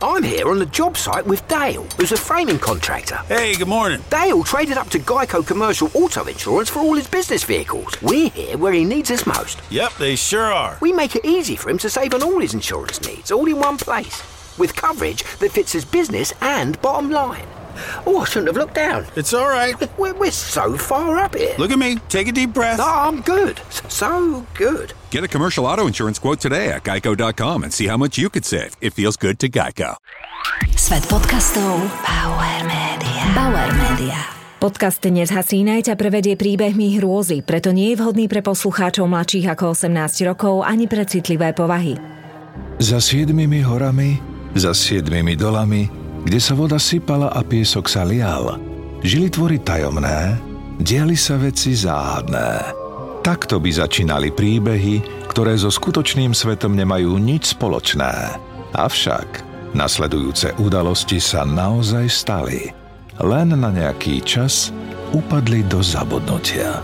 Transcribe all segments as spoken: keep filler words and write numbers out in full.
I'm here on the job site with Dale, who's a framing contractor. Hey, good morning. Dale traded up to Geico Commercial Auto Insurance for all his business vehicles. We're here where he needs us most. Yep, they sure are. We make it easy for him to save on all his insurance needs, all in one place, with coverage that fits his business and bottom line. Oh, I shouldn't have looked down. It's all right. We're, we're so far up here. Look at me. Take a deep breath. No, I'm good. So good. Get a commercial auto insurance quote today at geico dot com and see how much you could save. It feels good to Geico. Svet podcastov Bauer Media. Bauer Media. Podcast Dnes hasína ťa prevedie príbehmi hrôzy, preto nie je vhodný pre poslucháčov mladších ako osemnásť rokov ani pre citlivé povahy. Za siedmimi horami, za siedmimi dolami, kde sa voda sypala a piesok sa lial, žili tvory tajomné, diali sa veci záhadné. Takto by začínali príbehy, ktoré so skutočným svetom nemajú nič spoločné. Avšak nasledujúce udalosti sa naozaj stali. Len na nejaký čas upadli do zabudnutia.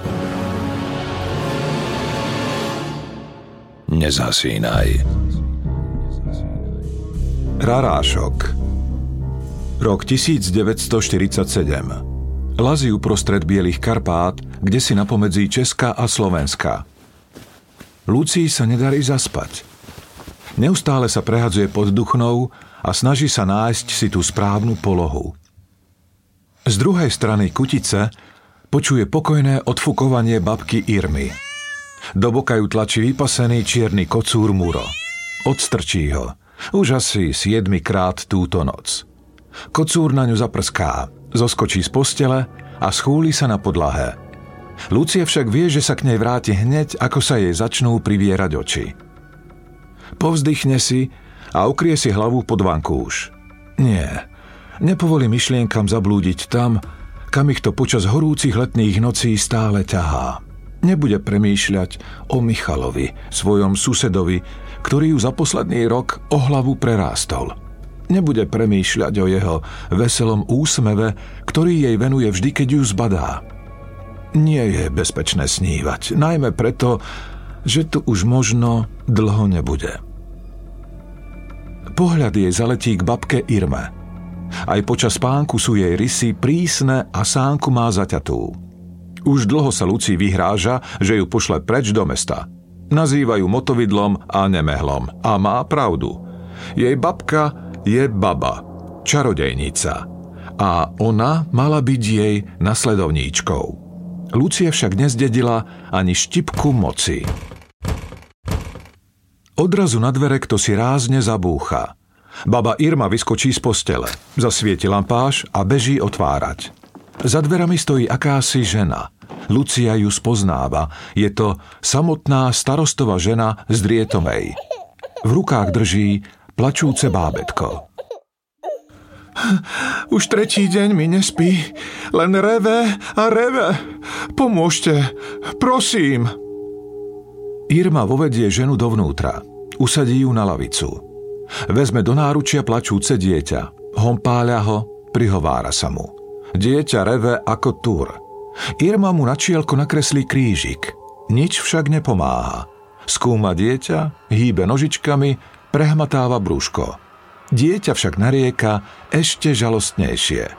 Nezhasínaj. Rarášok. Rok devätnásťstoštyridsaťsedem. Lazí uprostred bielých Karpát, kde si napomedzi Česka a Slovenska. Lucii sa nedarí zaspať. Neustále sa prehadzuje pod Duchnou a snaží sa nájsť si tú správnu polohu. Z druhej strany Kutice počuje pokojné odfukovanie babky Irmy. Do boka ju tlačí vypasený čierny kocúr Muro. Odstrčí ho. Už asi siedmikrát túto noc. Kocúr na ňu zaprská, zoskočí z postele a schúli sa na podlahe. Lucia však vie, že sa k nej vráti hneď, ako sa jej začnú privierať oči. Povzdychne si a ukrie si hlavu pod vankúš. Nie, nepovolí myšlienkam zablúdiť tam, kam ich to počas horúcich letných nocí stále ťahá. Nebude premýšľať o Michalovi, svojom susedovi, ktorý ju za posledný rok o hlavu prerástol. Nebude premýšľať o jeho veselom úsmeve, ktorý jej venuje vždy, keď ju zbadá. Nie je bezpečné snívať, najmä preto, že tu už možno dlho nebude. Pohľad jej zaletí k babke Irme. Aj počas spánku sú jej rysy prísne a sánku má zaťatú. Už dlho sa Lucii vyhráža, že ju pošle preč do mesta. Nazývajú motovidlom a nemehlom. A má pravdu. Jej babka je baba, čarodejnica. A ona mala byť jej nasledovníčkou. Lucia však nezdedila ani štipku moci. Odrazu na dvere kto si rázne zabúcha. Baba Irma vyskočí z postele, zasvieti lampáš a beží otvárať. Za dverami stojí akási žena. Lucia ju spoznáva. Je to samotná starostová žena z Drietovej. V rukách drží plačúce bábätko. Už tretí deň mi nespí, len reve a reve. Pomôžte, prosím. Irma vovedie ženu dovnútra. Usadí ju na lavicu. Vezme do náručia plačúce dieťa. Hompáľa ho, prihovára sa mu. Dieťa reve ako túr. Irma mu na čielko nakreslí krížik. Nič však nepomáha. Skúma dieťa, hýbe nožičkami, prehmatáva brúško. Dieťa však narieka ešte žalostnejšie.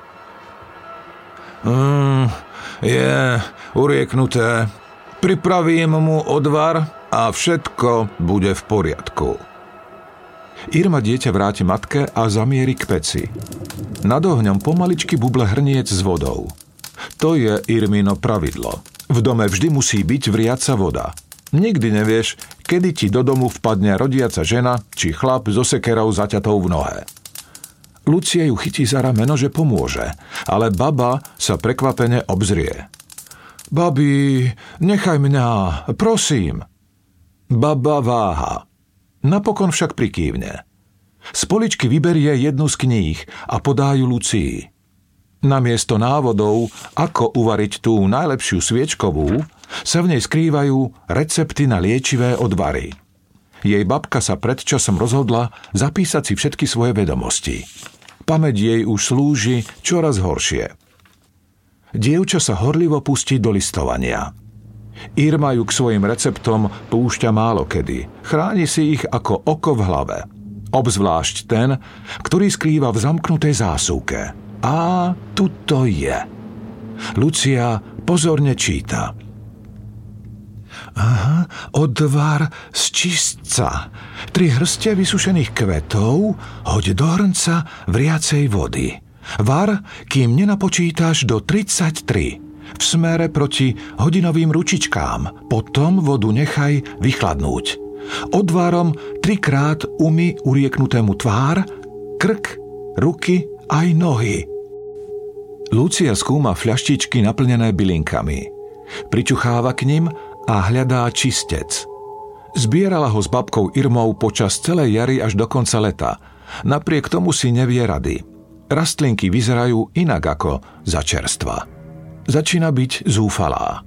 Mm, je urieknuté. Pripravím mu odvar a všetko bude v poriadku. Irma dieťa vráti matke a zamierí k peci. Nad ohňom pomaličky buble hrniec s vodou. To je Irmino pravidlo. V dome vždy musí byť vriaca voda. Nikdy nevieš, kedy ti do domu vpadne rodiaca žena či chlap so sekerou zaťatou v nohe. Lucia ju chytí za rameno, že pomôže, ale baba sa prekvapene obzrie. Babi, nechaj mňa, prosím. Baba váha. Napokon však prikývne. Z poličky vyberie jednu z kníh a podá ju Lucii. Namiesto návodov, ako uvariť tú najlepšiu sviečkovú, sa v nej skrývajú recepty na liečivé odvary. Jej babka sa pred časom rozhodla zapísať si všetky svoje vedomosti. Pamäť jej už slúži čoraz horšie. Dievča sa horlivo pustí do listovania. Irma ju k svojim receptom púšťa málokedy. Chráni si ich ako oko v hlave. Obzvlášť ten, ktorý skrýva v zamknutej zásuvke. A tuto je. Lucia pozorne číta. Aha, odvar z čistca. Tri hrstie vysušených kvetov hoď do hrnca vriacej vody. Var, kým nenapočítaš do tridsaťtri. V smere proti hodinovým ručičkám. Potom vodu nechaj vychladnúť. Odvarom trikrát umy urieknutému tvár, krk, ruky aj nohy. Lucia skúma fľaštičky naplnené bylinkami. Pričucháva k nim a hľadá čistec. Zbierala ho s babkou Irmou počas celej jary až do konca leta. Napriek tomu si nevie rady. Rastlinky vyzerajú inak ako za čerstva. Začína byť zúfalá.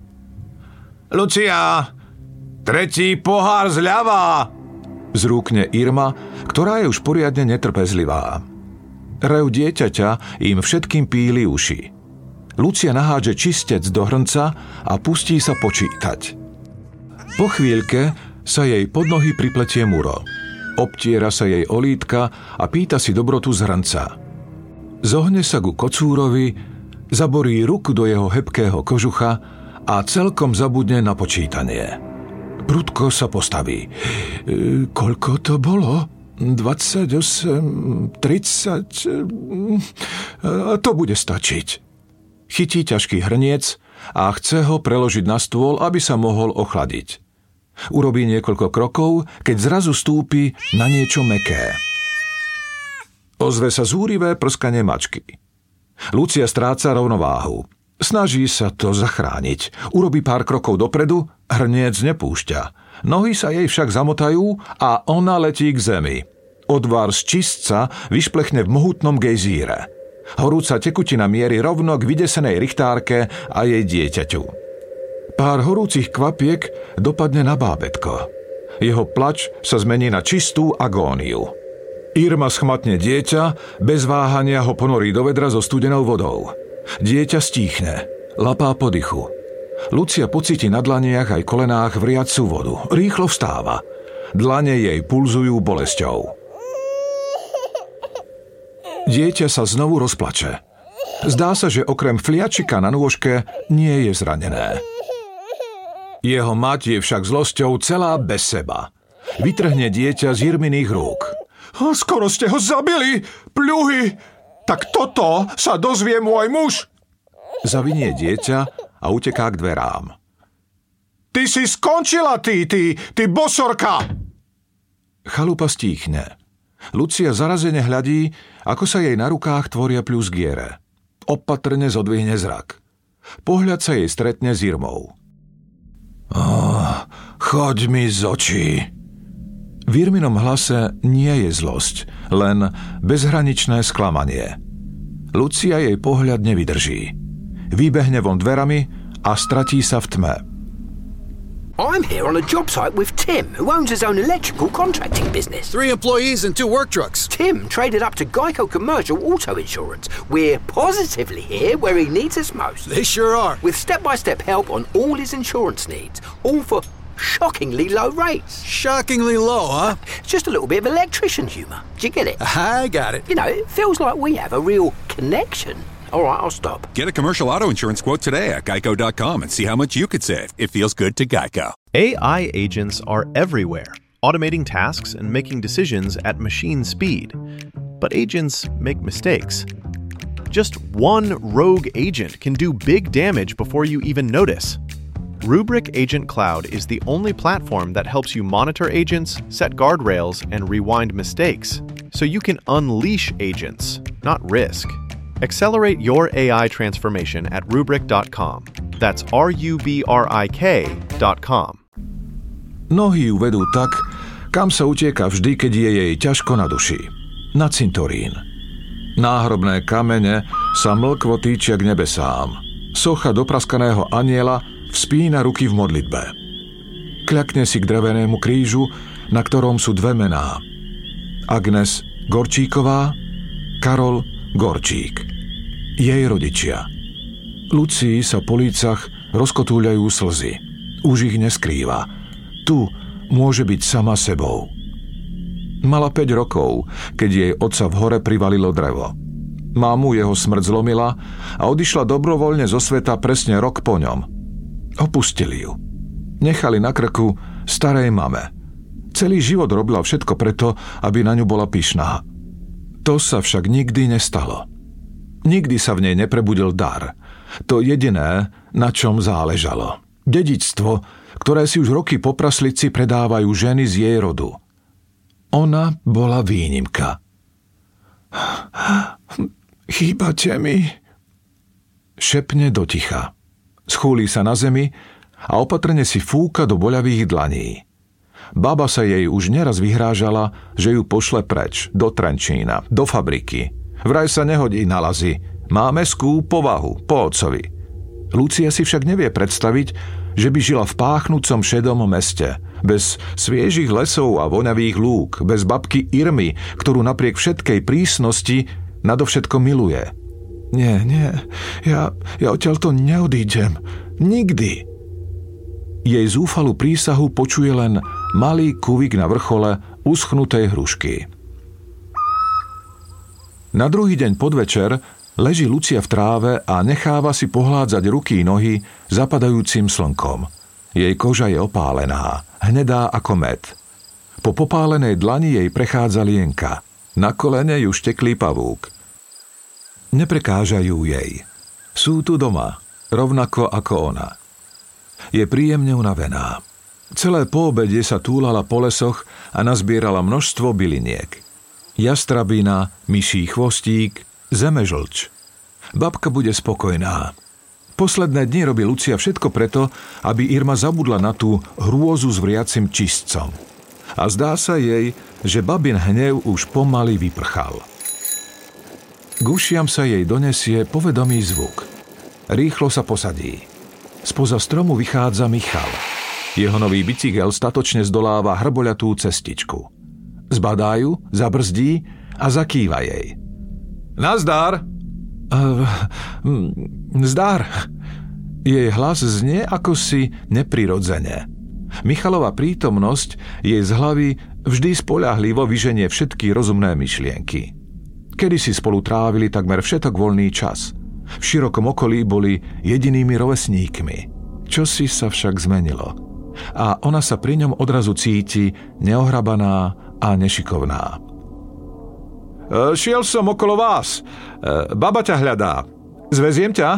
Lucia! Tretí pohár zľava! Zrúkne Irma, ktorá je už poriadne netrpezlivá. Rev dieťaťa im všetkým píli uši. Lucia nahádže čistec do hrnca a pustí sa počítať. Po chvíľke sa jej pod nohy pripletie Muro. Obtiera sa jej olítka a pýta si dobrotu z hrnca. Zohne sa ku kocúrovi, zaborí ruku do jeho hebkého kožucha a celkom zabudne na počítanie. Prudko sa postaví. E, koľko to bolo? dvadsaťosem, tridsať... A to bude stačiť. Chytí ťažký hrniec a chce ho preložiť na stôl, aby sa mohol ochladiť. Urobí niekoľko krokov, keď zrazu stúpi na niečo mäkké. Ozve sa zúrivé prskanie mačky. Lucia stráca rovnováhu. Snaží sa to zachrániť. Urobí pár krokov dopredu, hrniec nepúšťa. Nohy sa jej však zamotajú a ona letí k zemi. Odvar z čistca vyšplechne v mohutnom gejzíre. Horúca tekutina mierí rovno k vydesenej richtárke a jej dieťaťu. Pár horúcich kvapiek dopadne na bábätko. Jeho plač sa zmení na čistú agóniu. Irma schmatne dieťa, bez váhania ho ponorí do vedra so studenou vodou. Dieťa stíchne, lapá po dychu. Lucia pocíti na dlaniach aj kolenách vriacu vodu. Rýchlo vstáva. Dlane jej pulzujú bolesťou. Dieťa sa znovu rozplače. Zdá sa, že okrem fliačika na nôžke nie je zranené. Jeho mať je však zlosťou celá bez seba. Vytrhne dieťa z Irminých rúk. Skoro ste ho zabili, pľuhy! Tak toto sa dozvie môj muž! Zavinie dieťa a uteká k dverám. Ty si skončila, ty, ty, ty bosorka! Chalupa stíchne. Lucia zarazene hľadí, ako sa jej na rukách tvoria pľuzgiere. Opatrne zodvihne zrak. Pohľad sa jej stretne s Irmou. Oh, choď mi z očí. V Irminom hlase nie je zlosť, len bezhraničné sklamanie. Lucia jej pohľad nevydrží. Vybehne von dverami a stratí sa v tme. I'm here on a job site with Tim, who owns his own electrical contracting business. Three employees and two work trucks. Tim traded up to Geico Commercial Auto Insurance. We're positively here where he needs us most. They sure are. With step-by-step help on all his insurance needs, all for shockingly low rates. Shockingly low, huh? It's just a little bit of electrician humour. Do you get it? I got it. You know, it feels like we have a real connection. All right, I'll stop. Get a commercial auto insurance quote today at geico dot com and see how much you could save. It feels good to Geico. A I agents are everywhere, automating tasks and making decisions at machine speed. But agents make mistakes. Just one rogue agent can do big damage before you even notice. Rubrik Agent Cloud is the only platform that helps you monitor agents, set guardrails, and rewind mistakes, so you can unleash agents, not risk. Accelerate your A I transformation at rubrik dot com. That's R U B R I K dot com. Nohy ju vedú tak, kam sa utieka vždy, keď je jej ťažko na duši. Na cintorín. Náhrobné kamene sa mlkvo týčia k nebesám. Socha dopraskaného anjela vzpína ruky v modlitbe. Kľakne si k drevenému krížu, na ktorom sú dve mená. Agnes Gorčíková, Karol Gorčík. Jej rodičia. Lucii sa po lícach rozkotúľajú slzy. Už ich neskrýva. Tu môže byť sama sebou. Mala päť rokov, keď jej otca v hore privalilo drevo. Mámu jeho smrť zlomila a odišla dobrovoľne zo sveta presne rok po ňom. Opustili ju. Nechali na krku starej mame. Celý život robila všetko preto, aby na ňu bola pyšná. To sa však nikdy nestalo. Nikdy sa v nej neprebudil dar. To jediné, na čom záležalo. Dedičstvo, ktoré si už roky po praslici predávajú ženy z jej rodu. Ona bola výnimka. Chýbate mi? Šepne do ticha. Schúli sa na zemi a opatrne si fúka do boľavých dlaní. Baba sa jej už neraz vyhrážala, že ju pošle preč, do Trenčína, do fabriky. Vraj sa nehodí na lazy. Má mestskú povahu, po otcovi. Lucia si však nevie predstaviť, že by žila v páchnúcom šedom meste, bez sviežich lesov a voňavých lúk, bez babky Irmy, ktorú napriek všetkej prísnosti nadovšetko miluje. Nie, nie, ja, ja odtiaľto neodídem. Nikdy. Jej zúfalú prísahu počuje len malý kuvik na vrchole uschnutej hrušky. Na druhý deň podvečer leží Lucia v tráve a necháva si pohládzať ruky i nohy zapadajúcim slnkom. Jej koža je opálená, hnedá ako med. Po popálenej dlani jej prechádza lienka. Na kolene ju šteklý pavúk. Neprekážajú jej. Sú tu doma, rovnako ako ona. Je príjemne unavená. Celé poobede sa túlala po lesoch a nazbierala množstvo byliniek. Jastrabina, myší chvostík, zemežlč. Babka bude spokojná. Posledné dni robí Lucia všetko preto, aby Irma zabudla na tú hrôzu s vriacim čistcom. A zdá sa jej, že babin hnev už pomaly vyprchal. K ušiam sa jej donesie povedomý zvuk. Rýchlo sa posadí. Spoza stromu vychádza Michal. Jeho nový bicykel statočne zdoláva hrboľatú cestičku. Zbadá ju, zabrzdí a zakýva jej. Nazdar! Uh, zdar! Jej hlas znie ako si neprirodzene. Michalova prítomnosť jej z hlavy vždy spoľahlivo vyženie všetky rozumné myšlienky. Kedysi spolu trávili takmer všetok voľný čas. V širokom okolí boli jedinými rovesníkmi. Čosi sa však zmenilo. A ona sa pri ňom odrazu cíti neohrabaná a nešikovná. E, šiel som okolo vás. E, baba ťa hľadá. Zveziem ťa?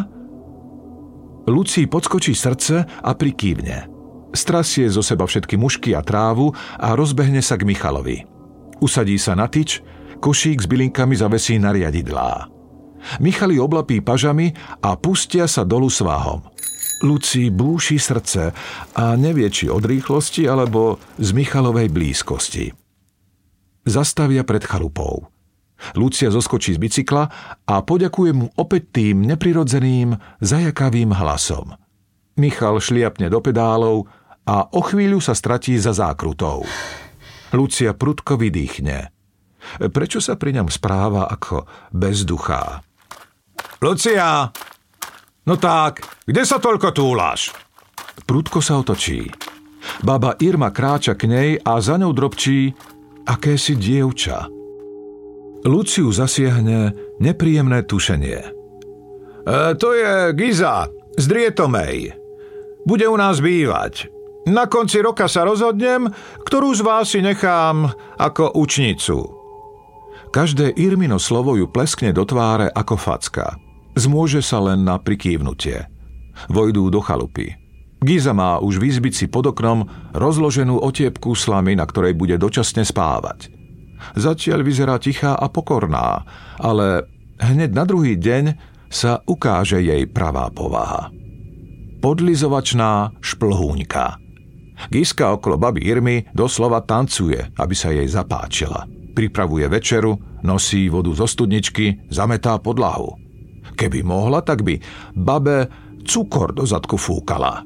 Lucii podskočí srdce a prikývne. Strasie zo seba všetky mušky a trávu a rozbehne sa k Michalovi. Usadí sa na tyč, košík s bylinkami zavesí na riadidlá. Michal ju oblapí pažami a pustia sa dolu svahom. Lucii búši srdce a nevie, či od rýchlosti alebo z Michalovej blízkosti. Zastavia pred chalupou. Lucia zoskočí z bicykla a poďakuje mu opäť tým neprirodzeným, zajakavým hlasom. Michal šliapne do pedálov a o chvíľu sa stratí za zákrutou. Lucia prudko vydýchne. Prečo sa pri ňom správa ako bezduchá? Lucia! No tak, kde sa toľko túláš? Prudko sa otočí. Baba Irma kráča k nej a za ňou drobčí akési dievča. Luciu zasiahne nepríjemné tušenie. E, to je Giza z Drietomej. Bude u nás bývať. Na konci roka sa rozhodnem, ktorú z vás si nechám ako učnicu. Každé Irmino slovo ju pleskne do tváre ako facka. Zmôže sa len na prikývnutie. Vojdú do chalupy. Giza má už v izbici pod oknom rozloženú otiepku slamy, na ktorej bude dočasne spávať. Zatiaľ vyzerá tichá a pokorná, ale hneď na druhý deň sa ukáže jej pravá povaha. Podlizovačná šplhúňka. Giska okolo baby Irmy doslova tancuje, aby sa jej zapáčila. Pripravuje večeru, nosí vodu zo studničky, zametá podlahu. Keby mohla, tak by babe cukor do zadku fúkala.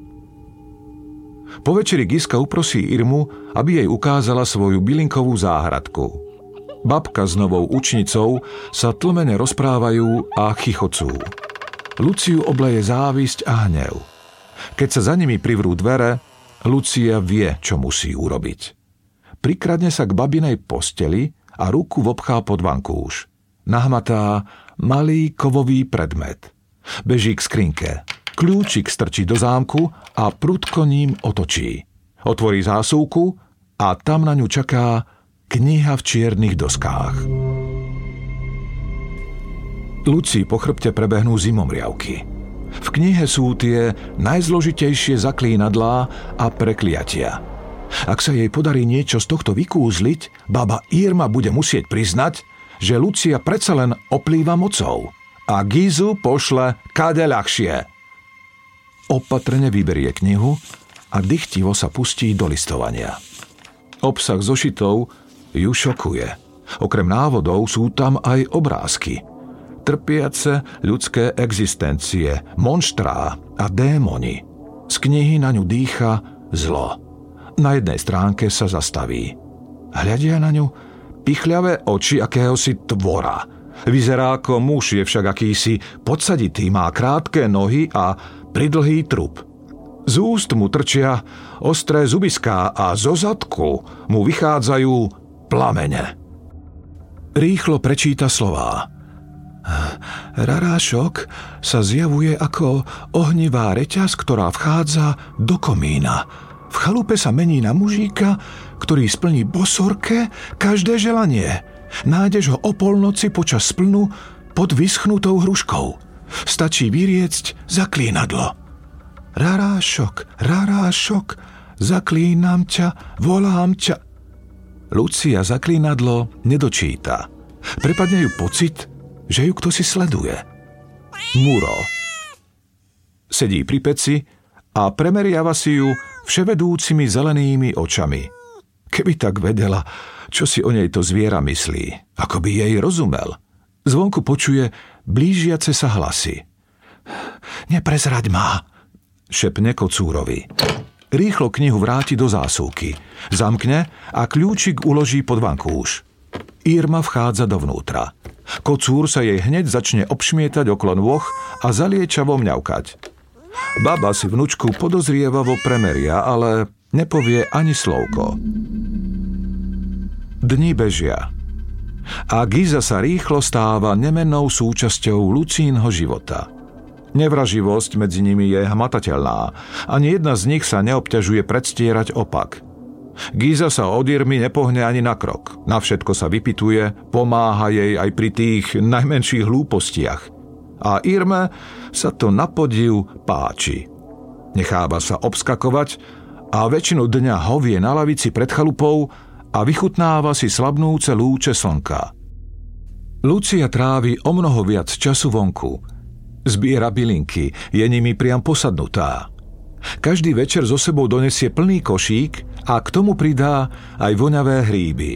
Po večeri Giska uprosí Irmu, aby jej ukázala svoju bylinkovú záhradku. Babka s novou učnicou sa tlmene rozprávajú a chichocú. Luciu obleje závisť a hnev. Keď sa za nimi privrú dvere, Lucia vie, čo musí urobiť. prikradne sa k babinej posteli a ruku vopchá pod vankúš. Nahmatá malý kovový predmet. Beží k skrinke. Kľúčik strčí do zámku a prudko ním otočí. Otvorí zásuvku a tam na ňu čaká kniha v čiernych doskách. Lucii po chrbte prebehnú zimomriavky. V knihe sú tie najzložitejšie zaklínadlá a prekliatia. Ak sa jej podarí niečo z tohto vykúzliť, baba Irma bude musieť priznať, že Lucia predsa len oplýva mocou a Gizu pošle kade ľahšie. Opatrne vyberie knihu a dychtivo sa pustí do listovania. Obsah zošitov ju šokuje. Okrem návodov sú tam aj obrázky. Trpiace ľudské existencie, monštrá a démoni. Z knihy na ňu dýcha zlo. Na jednej stránke sa zastaví. Hľadia na ňu pichľavé oči akéhosi tvora. Vyzerá ako muž, je však akýsi podsaditý, má krátke nohy a pridlhý trup. Z úst mu trčia ostré zubiská a zo zadku mu vychádzajú plamene. Rýchlo prečíta slová. Rarášok sa zjavuje ako ohnivá reťaz, ktorá vchádza do komína. V chalupe sa mení na mužíka, ktorý splní bosorke každé želanie. Nájdeš ho o polnoci počas splnu pod vyschnutou hruškou. Stačí vyriecť zaklínadlo. Rarášok, rarášok, zaklínam ťa, volám ťa. Lucia zaklínadlo nedočíta. Prepadne ju pocit, že ju kto si sleduje. Muro. Sedí pri peci a premeriava si ju vševedúcimi zelenými očami. Keby tak vedela, čo si o nej to zviera myslí, ako by jej rozumel. Zvonku počuje blížiace sa hlasy. Neprezraď ma, šepne kocúrovi. Rýchlo knihu vráti do zásuvky, zamkne a kľúčik uloží pod vankúš. Irma vchádza dovnútra. Kocúr sa jej hneď začne obšmietať okolo nôh a zaliečavo mňaukať. Baba si vnučku podozrievavo premeria, ale nepovie ani slovko. Dni bežia. A Giza sa rýchlo stáva nemennou súčasťou Lucínho života. Nevraživosť medzi nimi je hmatateľná. Ani jedna z nich sa neobťažuje predstierať opak. Giza sa od Irmy nepohne ani na krok. Na všetko sa vypituje, pomáha jej aj pri tých najmenších hlúpostiach. A Irme sa to na podiv páči. Necháva sa obskakovať a väčšinu dňa hovie na lavici pred chalupou a vychutnáva si slabnúce lúče slnka. Lucia trávi o mnoho viac času vonku. Zbiera bylinky, je nimi priam posadnutá. Každý večer so sebou donesie plný košík a k tomu pridá aj voňavé hríby.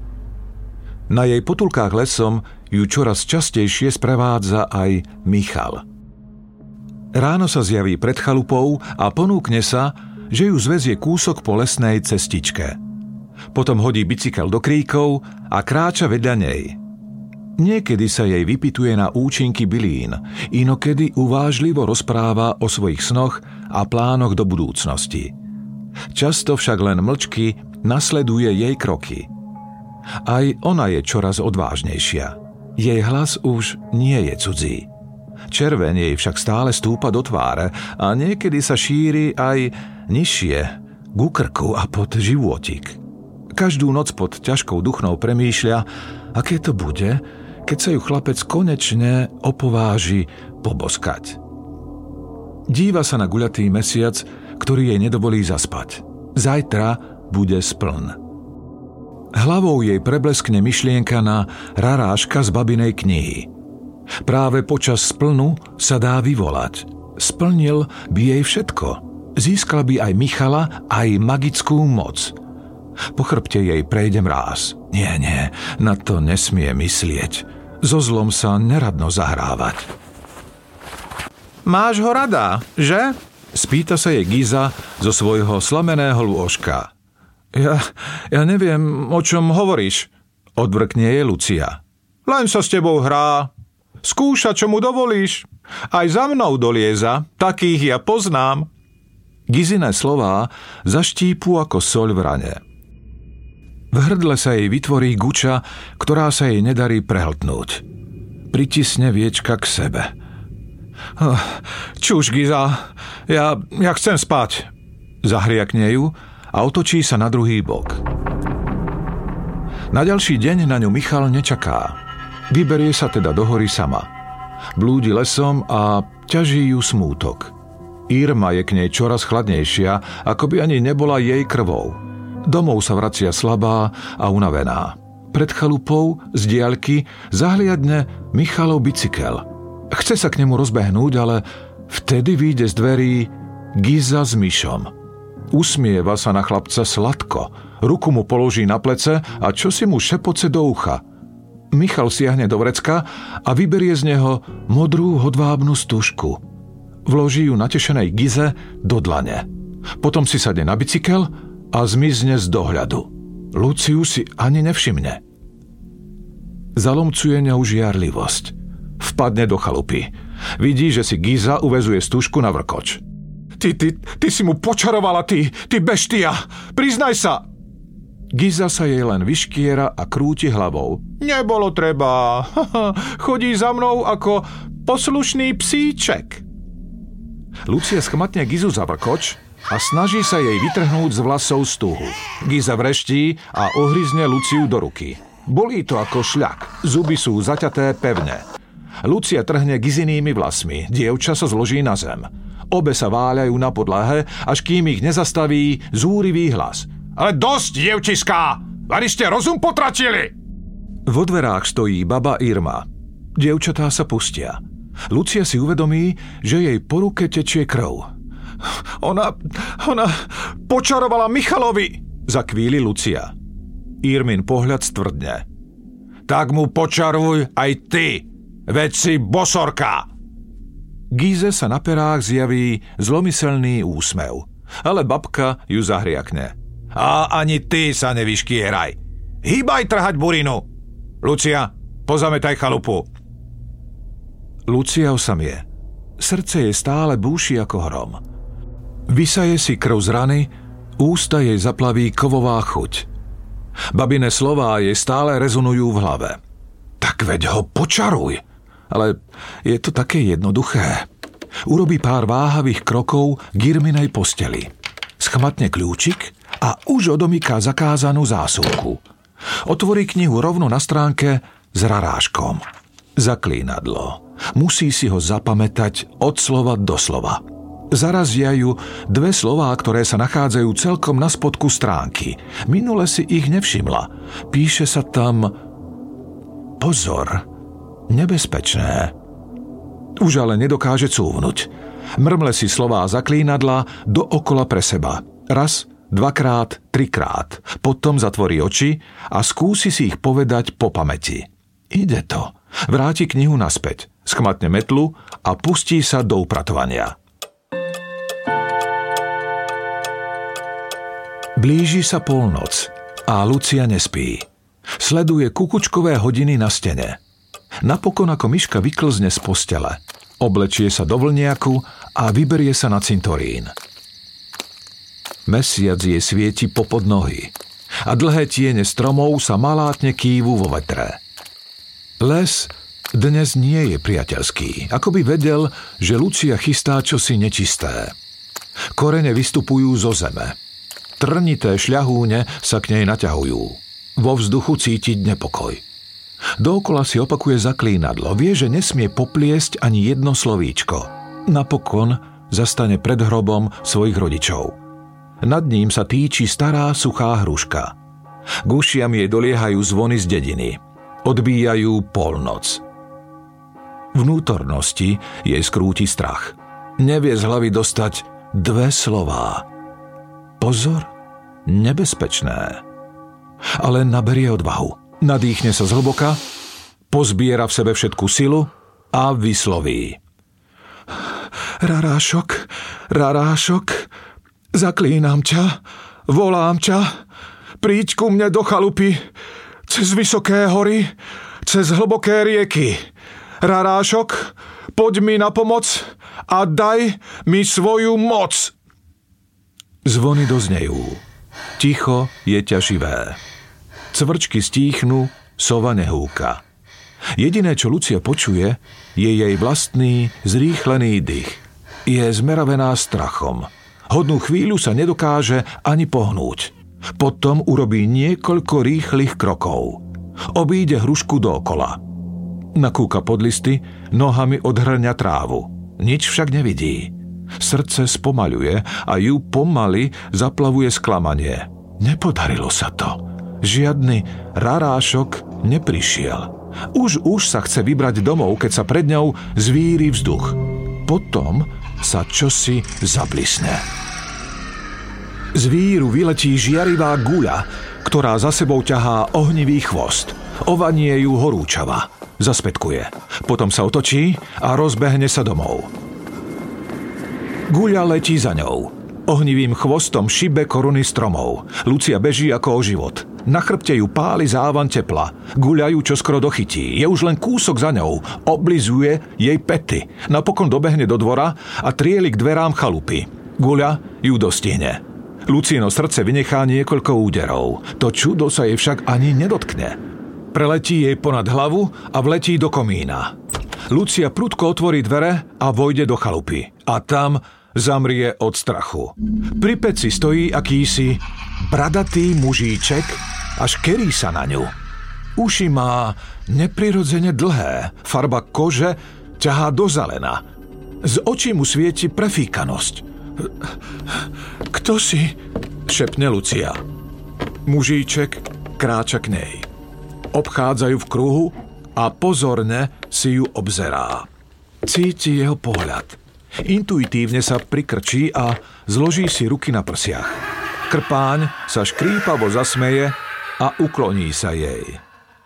Na jej potulkách lesom ju čoraz častejšie sprevádza aj Michal. Ráno sa zjaví pred chalupou a ponúkne sa, že ju zväzie kúsok po lesnej cestičke. Potom hodí bicykel do kríkov a kráča vedľa nej. Niekedy sa jej vypituje na účinky bylín, inokedy uvážlivo rozpráva o svojich snoch a plánoch do budúcnosti. Často však len mlčky nasleduje jej kroky. Aj ona je čoraz odvážnejšia. Jej hlas už nie je cudzí. Červeň jej však stále stúpa do tváre a niekedy sa šíri aj nižšie, ku krku a pod životík. Každú noc pod ťažkou duchnou premýšľa, aké to bude, keď sa ju chlapec konečne opováži poboskať. Díva sa na guľatý mesiac, ktorý jej nedovolí zaspať. Zajtra bude spln. Hlavou jej prebleskne myšlienka na raráška z babinej knihy. Práve počas splnu sa dá vyvolať. Splnil by jej všetko. Získala by aj Michala, aj magickú moc. Po chrbte jej prejde mráz. Nie, nie, na to nesmie myslieť. So zlom sa neradno zahrávať. Máš ho rada, že? Spýta sa jej Giza zo svojho slameného lôžka. Ja, ja neviem, o čom hovoríš, odvrkne jej Lucia. Len sa s tebou hrá. Skúša, čo mu dovolíš. Aj za mnou dolieza, takých ja poznám. Gizine slová zaštípu ako soľ v rane. V hrdle sa jej vytvorí guča, ktorá sa jej nedarí prehltnúť. Pritisne viečka k sebe. Oh, čuž, Giza, ja, ja chcem spať. Zahriakne ju a otočí sa na druhý bok. Na ďalší deň na ňu Michal nečaká. Vyberie sa teda do hory sama. Blúdi lesom a ťaží ju smútok. Irma je k nej čoraz chladnejšia, ako by ani nebola jej krvou. Domov sa vracia slabá a unavená. Pred chalupou z diaľky zahliadne Michalov bicykel. Chce sa k nemu rozbehnúť, ale vtedy vyjde z dverí Giza s Mišom. Usmieva sa na chlapca sladko, ruku mu položí na plece a čosi mu šepoce do ucha. Michal siahne do vrecka a vyberie z neho modrú hodvábnu stužku. Vloží ju natešenej Gize do dlane. Potom si sadne na bicykel a zmizne z dohľadu. Luciu si ani nevšimne. Zalomcuje ňou žiarlivosť. Vpadne do chalupy. Vidí, že si Giza uväzuje stužku na vrkoč. Ty, ty, ty si mu počarovala, ty, ty beštia! Priznaj sa! Giza sa jej len vyškiera a krúti hlavou. Nebolo treba. Chodí za mnou ako poslušný psíček. Lucia schmatne Gizu za vrkoč a snaží sa jej vytrhnúť z vlasov stuhu. Giza vreští a ohryzne Luciu do ruky. Bolí to ako šľak. Zuby sú zaťaté pevne. Lucia trhne Gizinými vlasmi. Dievča sa zloží na zem. Obe sa váľajú na podlahe, až kým ich nezastaví zúrivý hlas. Ale dosť, dievčiská! Vari ste rozum potratili! Vo dverách stojí baba Irma. Dievčatá sa pustia. Lucia si uvedomí, že jej po ruke tečie krv. Ona, ona počarovala Michalovi, zakvíli Lucia. Irmin pohľad stvrdne. Tak mu počaruj aj ty, veď si bosorka. Gize sa na perách zjaví zlomyselný úsmev, ale babka ju zahriakne. A ani ty sa nevyškieraj. Hýbaj trhať burinu. Lucia, pozametaj chalupu. Lucia osamie. Srdce jej stále búši ako hrom. Vysaje si krv z rany, ústa jej zaplaví kovová chuť. Babine slová jej stále rezonujú v hlave. Tak veď ho počaruj. Ale je to také jednoduché. Urobí pár váhavých krokov k Irminej posteli. Schmatne kľúčik a už odomyká zakázanú zásuvku. Otvorí knihu rovno na stránke s rarážkom. Zaklínadlo. Musí si ho zapamätať od slova do slova. Zarazia ju dve slová, ktoré sa nachádzajú celkom na spodku stránky. Minule si ich nevšimla. Píše sa tam pozor, nebezpečné. Už ale nedokáže cúvnuť. Mrmle si slová zaklínadla dookola pre seba. Raz, dvakrát, trikrát. Potom zatvorí oči a skúsi si ich povedať po pamäti. Ide to. Vráti knihu naspäť. Schmatne metlu a pustí sa do upratovania. Blíži sa polnoc a Lucia nespí. Sleduje kukučkové hodiny na stene. Napokon ako myška vyklzne z postele. Oblečie sa do vlniaku a vyberie sa na cintorín. Mesiac jej svieti popod nohy a dlhé tiene stromov sa malátne kývu vo vetre. Les dnes nie je priateľský, ako by vedel, že Lucia chystá čosi nečisté. Korene vystupujú zo zeme. Trnité šľahúne sa k nej naťahujú. Vo vzduchu cítiť nepokoj. Dookola si opakuje zaklínadlo. Vie, že nesmie popliesť ani jedno slovíčko. Napokon zastane pred hrobom svojich rodičov. Nad ním sa týči stará suchá hruška. K ušiam jej doliehajú zvony z dediny. Odbíjajú polnoc. Vnútornosti jej skrúti strach. Nevie z hlavy dostať dve slová. Pozor, nebezpečné. Ale naberie odvahu. Nadýchne sa zhlboka, pozbiera v sebe všetku silu a vysloví. Rarášok, rarášok, zaklínam ťa, volám ťa, príď ku mne do chalupy, cez vysoké hory, cez hlboké rieky. Rarášok, poď mi na pomoc a daj mi svoju moc. Zvony doznejú. Ticho je ťaživé. Cvrčky stíchnu, sova nehúka. Jediné, čo Lucia počuje, je jej vlastný, zrýchlený dych. Je zmeravená strachom. Hodnú chvíľu sa nedokáže ani pohnúť. Potom urobí niekoľko rýchlych krokov. Obíde hrušku dookola. Nakúka pod listy, nohami odhrňa trávu. Nič však nevidí. Srdce spomaľuje a ju pomaly zaplavuje sklamanie. Nepodarilo sa to. Žiadny rarášok neprišiel. Už už sa chce vybrať domov, keď sa pred ňou zvíri vzduch. Potom sa čosi zablisne. Z víru vyletí žiarivá guľa, ktorá za sebou ťahá ohnivý chvost. Ovanie ju horúčava. Zaspätkuje. Potom sa otočí a rozbehne sa domov. Guľa letí za ňou. Ohnivým chvostom šibe koruny stromov. Lucia beží ako o život. Na chrbte ju páli závan tepla. Guľa ju čoskoro dochytí. Je už len kúsok za ňou. Oblizuje jej pety. Napokon dobehne do dvora a trieli k dverám chalupy. Guľa ju dostihne. Lucíno srdce vynechá niekoľko úderov. To čudo sa jej však ani nedotkne. Preletí jej ponad hlavu a vletí do komína. Lucia prudko otvorí dvere a vojde do chalupy. A tam zamrie od strachu. Pri peci stojí akýsi bradatý mužíček a škerí sa na ňu. Uši má neprirodzene dlhé, farba kože ťahá do zelena. Z očí mu svieti prefíkanosť. Kto si? Šepne Lucia. Mužíček kráča k nej. Obchádzajú v kruhu a pozorne si ju obzerá. Cíti jeho pohľad. Intuitívne sa prikrčí a zloží si ruky na prsiach. Krpáň sa škrípavo zasmeje a ukloní sa jej.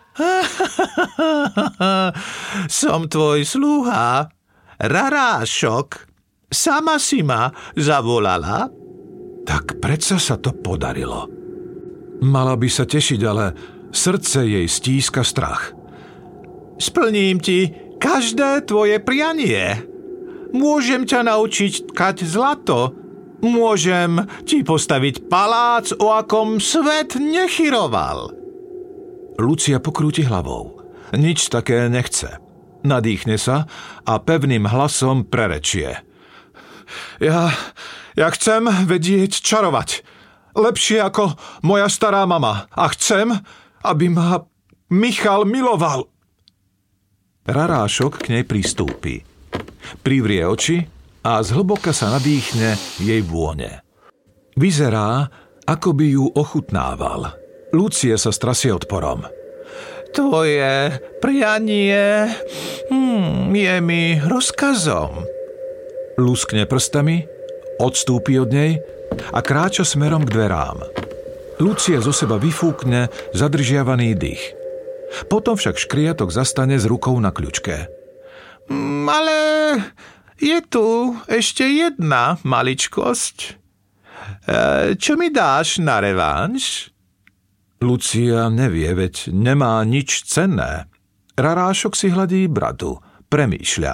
Som tvoj sluha, rarášok. Sama si ma zavolala? Tak predsa sa to podarilo. Mala by sa tešiť, ale srdce jej stíska strach. Splním ti každé tvoje prianie. Môžem ťa naučiť tkať zlato. Môžem ti postaviť palác, o akom svet nechyroval. Lucia pokrúti hlavou. Nič také nechce. Nadýchne sa a pevným hlasom prerečie. Ja, ja chcem vedieť čarovať. Lepšie ako moja stará mama. A chcem, aby ma Michal miloval. Rarášok k nej pristúpi. Privrie oči a zhlboka sa nadýchne jej vône. Vyzerá, ako by ju ochutnával. Lucia sa strasie odporom. Tvoje prianie hmm, je mi rozkazom. Luskne prstami, odstúpi od nej a kráča smerom k dverám. Lucia zo seba vyfúkne zadržiavaný dých. Potom však škriatok zastane s rukou na kľučke. Mm, ale je tu ešte jedna maličkosť. E, čo mi dáš na revanš? Lucia nevie, veď nemá nič cenné. Rarášok si hladí bradu, premýšľa.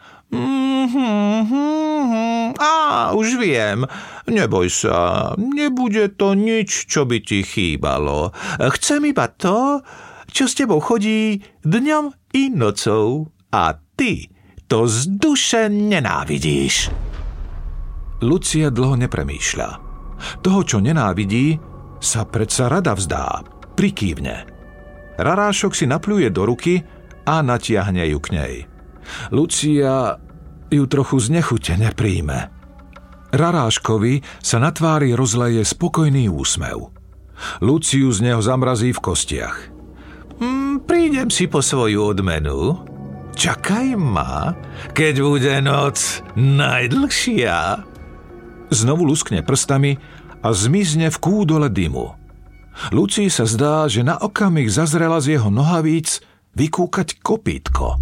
Mm-hmm, á, už viem. Neboj sa, nebude to nič, čo by ti chýbalo. Chcem iba to, čo s tebou chodí dňom i nocou. A ty to z duše nenávidíš. Lucia dlho nepremýšľa. Toho, čo nenávidí, sa predsa rada vzdá. Prikývne. Rarášok si napľuje do ruky a natiahne ju k nej. Lucia ju trochu znechutene príjme. Raráškovi sa na tvári rozleje spokojný úsmev. Luciu z neho zamrazí v kostiach. Mm, prídem si po svoju odmenu. Čakaj ma, keď bude noc najdlhšia. Znovu luskne prstami a zmizne v kúdole dymu. Lucii sa zdá, že na okamih zazrela z jeho nohavíc vykúkať kopítko.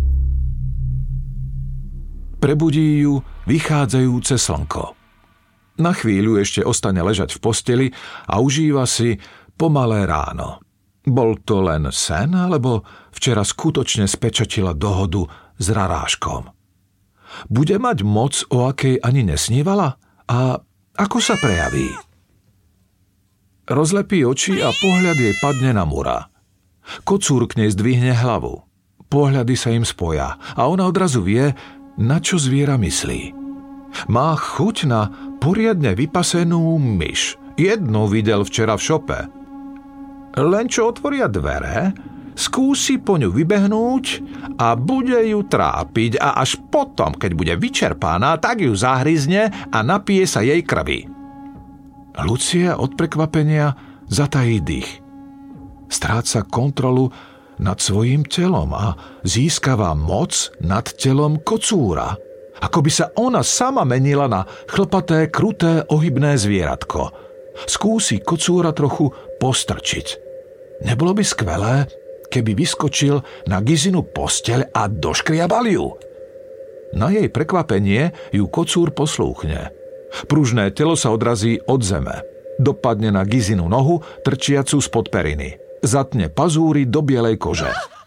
Prebudí ju vychádzajúce slnko. Na chvíľu ešte ostane ležať v posteli a užíva si pomalé ráno. Bol to len sen, alebo včera skutočne spečatila dohodu s Raráškom? Bude mať moc, o akej ani nesnívala? A ako sa prejaví? Rozlepí oči a pohľad jej padne na Mura. Kocúr k nej zdvihne hlavu. Pohľady sa im spoja a ona odrazu vie, na čo zviera myslí. Má chuť na poriadne vypasenú myš. Jednu videl včera v šope. Len čo otvoria dvere, skúsi po ňu vybehnúť a bude ju trápiť a až potom, keď bude vyčerpaná, tak ju zahryzne a napije sa jej krvi. Lucia od prekvapenia zatají dých. Stráca kontrolu nad svojím telom a získava moc nad telom kocúra. Ako by sa ona sama menila na chlpaté, kruté, ohybné zvieratko. Skúsi kocúra trochu postrčiť. Nebolo by skvelé, keby vyskočil na Gizinu posteľ a doškriabal ju? Na jej prekvapenie ju kocúr poslúchne. Pružné telo sa odrazí od zeme. Dopadne na Gizinu nohu, trčiacu spod periny. Zatne pazúry do bielej kože.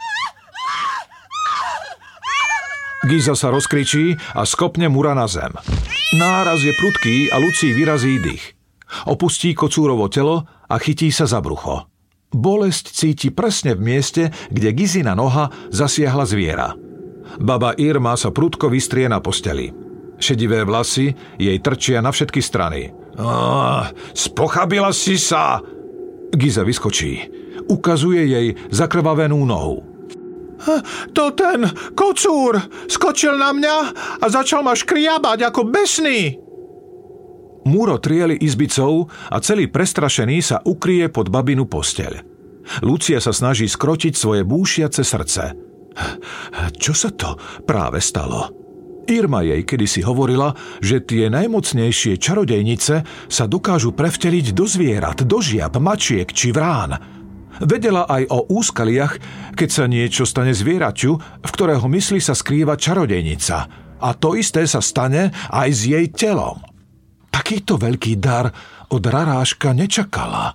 Giza sa rozkričí a skopne Mura na zem. Náraz je prudký a Lucii vyrazí dých. Opustí kocúrovo telo a chytí sa za brucho. Bolesť cíti presne v mieste, kde Gizina noha zasiahla zviera. Baba Irma sa prudko vystrie na posteli. Šedivé vlasy jej trčia na všetky strany. Oh, spochabila si sa! Giza vyskočí. Ukazuje jej zakrvavenú nohu. To ten kocúr skočil na mňa a začal ma škriabať ako besný. Múro trieli izbicou a celý prestrašený sa ukrie pod babinu posteľ. Lucia sa snaží skrotiť svoje búšiace srdce. Čo sa to práve stalo? Irma jej kedysi hovorila, že tie najmocnejšie čarodejnice sa dokážu prevteliť do zvierat, do žiab, mačiek či vrán. Vedela aj o úskaliach, keď sa niečo stane zvieraťu, v ktorého mysli sa skrýva čarodejnica. A to isté sa stane aj s jej telom. Takýto veľký dar od Raráška nečakala.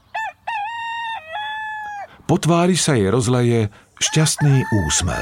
Po tvári sa jej rozleje šťastný úsmev.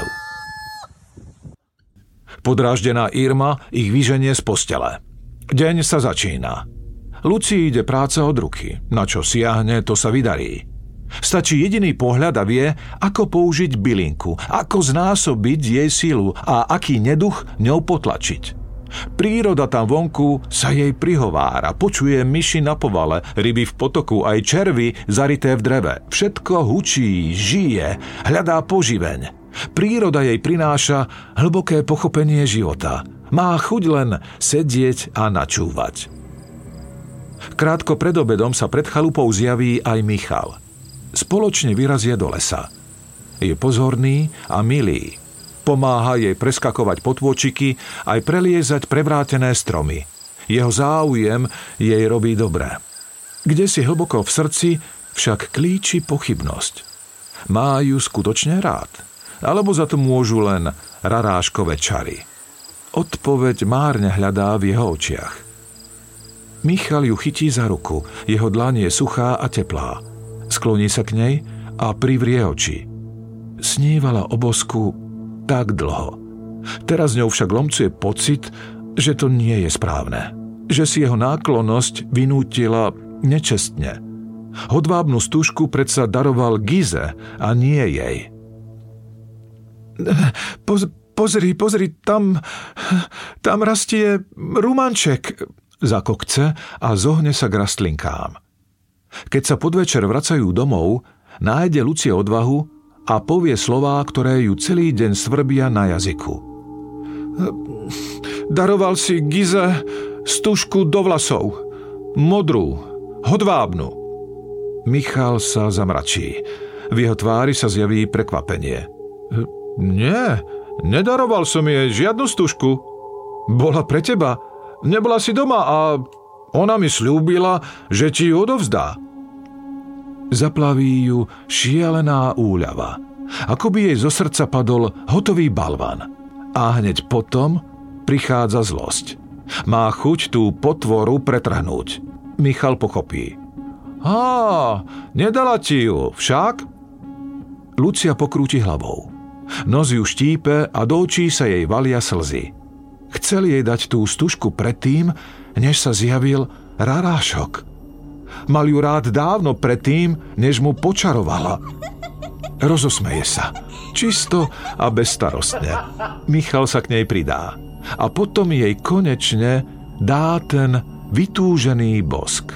Podráždená Irma ich vyženie z postele. Deň sa začína. Lucii ide práca od ruky. Na čo siahne, to sa vydarí. Stačí jediný pohľad a vie, ako použiť bylinku, ako znásobiť jej silu a aký neduch ňou potlačiť. Príroda tam vonku sa jej prihovára, počuje myši na povale, ryby v potoku, aj červy zarité v dreve. Všetko hučí, žije, hľadá poživeň. Príroda jej prináša hlboké pochopenie života. Má chuť len sedieť a načúvať. Krátko pred obedom sa pred chalupou zjaví aj Michal. Spoločne vyrazia do lesa. Je pozorný a milý. Pomáha jej preskakovať potôčiky, aj preliezať prevrátené stromy. Jeho záujem jej robí dobre. Kdesi hlboko v srdci však klíči pochybnosť. Má ju skutočne rád? Alebo za to môžu len Raráškove čary? Odpoveď márne hľadá v jeho očiach. Michal ju chytí za ruku. Jeho dlaň je suchá a teplá. Skloní sa k nej a privrie oči. Snívala o bosku tak dlho. Teraz ňou však lomcuje pocit, že to nie je správne. Že si jeho náklonnosť vynútila nečestne. Hodvábnu stužku predsa daroval Gize a nie jej. Poz, pozri, pozri, tam, tam rastie rumanček, zakokce a zohne sa k rastlinkám. Keď sa podvečer vracajú domov, nájde Lucie odvahu a povie slová, ktoré ju celý deň svrbia na jazyku. Daroval si Gize stužku do vlasov. Modrú, hodvábnu. Michal sa zamračí. V jeho tvári sa zjaví prekvapenie. Nie, nedaroval som jej žiadnu stužku. Bola pre teba. Nebola si doma a ona mi sľúbila, že ti ju odovzdá. Zaplaví ju šialená úľava. Ako by jej zo srdca padol hotový balvan. A hneď potom prichádza zlosť. Má chuť tú potvoru pretrhnúť. Michal pochopí. Á, nedala ti ju, však? Lucia pokrúti hlavou. Nos ju štípe a do očí sa jej valia slzy. Chcel jej dať tú stužku predtým, než sa zjavil Rarášok. Mal ju rád dávno predtým, než mu počarovala. Rozosmeje sa. Čisto a bezstarostne. Michal sa k nej pridá. A potom jej konečne dá ten vytúžený bosk.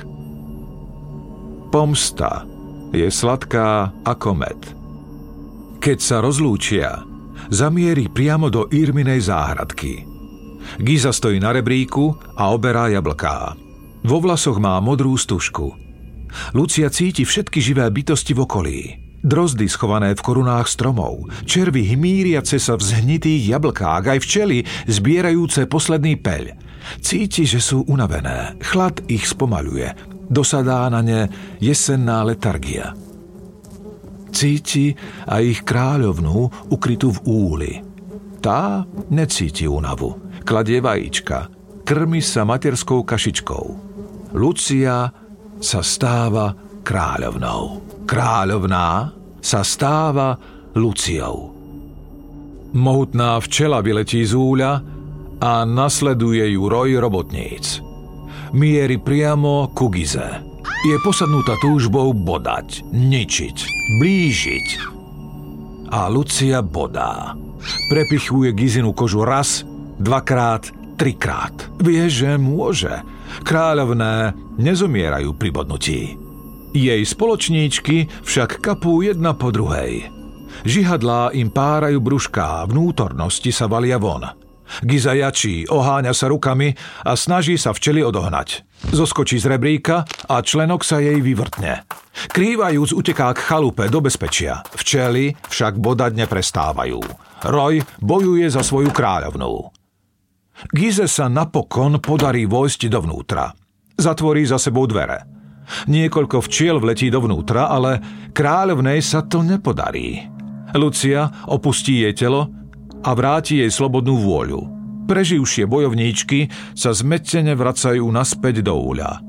Pomsta je sladká ako med. Keď sa rozlúčia, zamierí priamo do Irminej záhradky. Giza stojí na rebríku a oberá jablká. Vo vlasoch má modrú stužku. Lucia cíti všetky živé bytosti v okolí. Drozdy schované v korunách stromov, červy hmíriace sa v zhnitých jablkách, aj včely zbierajúce posledný peľ. Cíti, že sú unavené. Chlad ich spomaľuje. Dosadá na ne jesenná letargia. Cíti aj ich kráľovnú ukrytú v úli. Tá necíti únavu. Kladie vajíčka. Krmi sa materskou kašičkou. Lucia sa stáva kráľovnou. Kráľovná sa stáva Luciou. Mohutná včela vyletí z úľa a nasleduje ju roj robotníc. Mieri priamo ku Gize. Je posadnutá túžbou bodať, ničiť, blížiť. A Lucia bodá. Prepichuje Gizinu kožu raz, dvakrát, trikrát. Vie, že môže. Kráľovné nezomierajú pri bodnutí. Jej spoločníčky však kapú jedna po druhej. Žihadlá im párajú brúšká, vnútornosti sa valia von. Giza jačí, oháňa sa rukami a snaží sa včely odohnať. Zoskočí z rebríka a členok sa jej vyvrtne. Krývajúc uteká k chalupe do bezpečia. Včely však bodať neprestávajú. Roj bojuje za svoju kráľovnú. Gize sa napokon podarí vojsť dovnútra. Zatvorí za sebou dvere. Niekoľko včiel vletí dovnútra, ale kráľovnej sa to nepodarí. Lucia opustí jej telo a vráti jej slobodnú vôľu. Preživšie bojovníčky sa zmetene vracajú naspäť do úľa.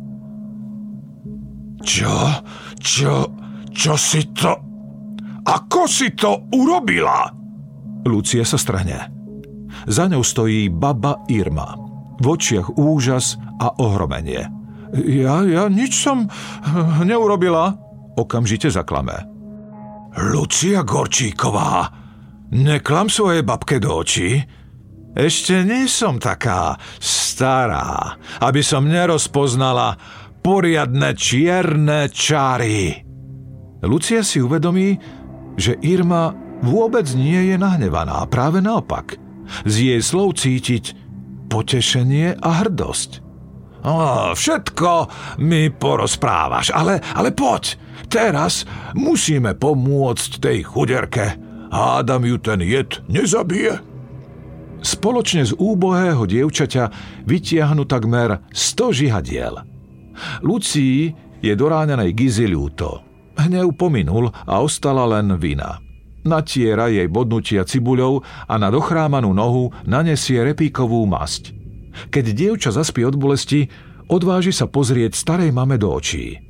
Čo? Čo? Čo si to? Ako si to urobila? Lucia sa strhne. Za ňou stojí baba Irma. V očiach úžas a ohromenie. Ja, ja nič som neurobila. Okamžite zaklame. Lucia Gorčíková, neklam svoje babke do očí. Ešte nie som taká stará, aby som nerozpoznala poriadne čierne čary. Lucia si uvedomí, že Irma vôbec nie je nahnevaná, práve naopak. Z jej slov cítiť potešenie a hrdosť. Ó, všetko mi porozprávaš, ale, ale poď. Teraz musíme pomôcť tej chuderke. Hádam ju ten jed nezabije. Spoločne z úbohého dievčaťa vytiahnu takmer sto žihadiel. Lucii je do ráňanej Gizy ľúto. Hnev pominul a ostala len vina. Natiera jej bodnutia cibuľou a na dochrámanú nohu nanesie repíkovú masť. Keď dievča zaspí od bolesti, odváži sa pozrieť starej mame do očí.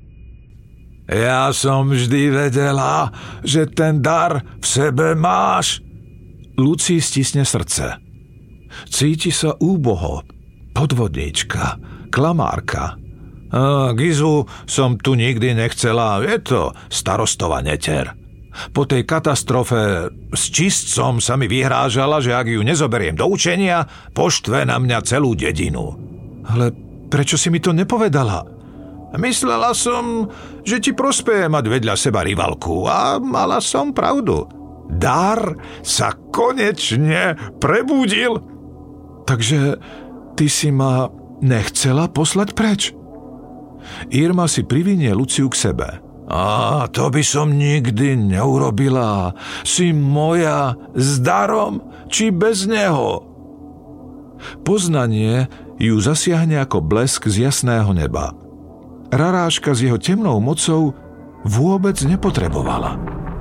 Ja som vždy vedela, že ten dar v sebe máš. Lucii stisne srdce. Cíti sa úboho, podvodníčka, klamárka. A Gizu som tu nikdy nechcela, je to starostova neter. Po tej katastrofe s čistcom sa mi vyhrážala, že ak ju nezoberiem do učenia, poštve na mňa celú dedinu. Ale prečo si mi to nepovedala? Myslela som, že ti prospeje mať vedľa seba rivalku a mala som pravdu. Dar sa konečne prebudil. Takže ty si ma nechcela poslať preč? Irma si privinie Luciu k sebe. A to by som nikdy neurobila. Si moja s darom, či bez neho? Poznanie ju zasiahne ako blesk z jasného neba. Rarážka s jeho temnou mocou vôbec nepotrebovala.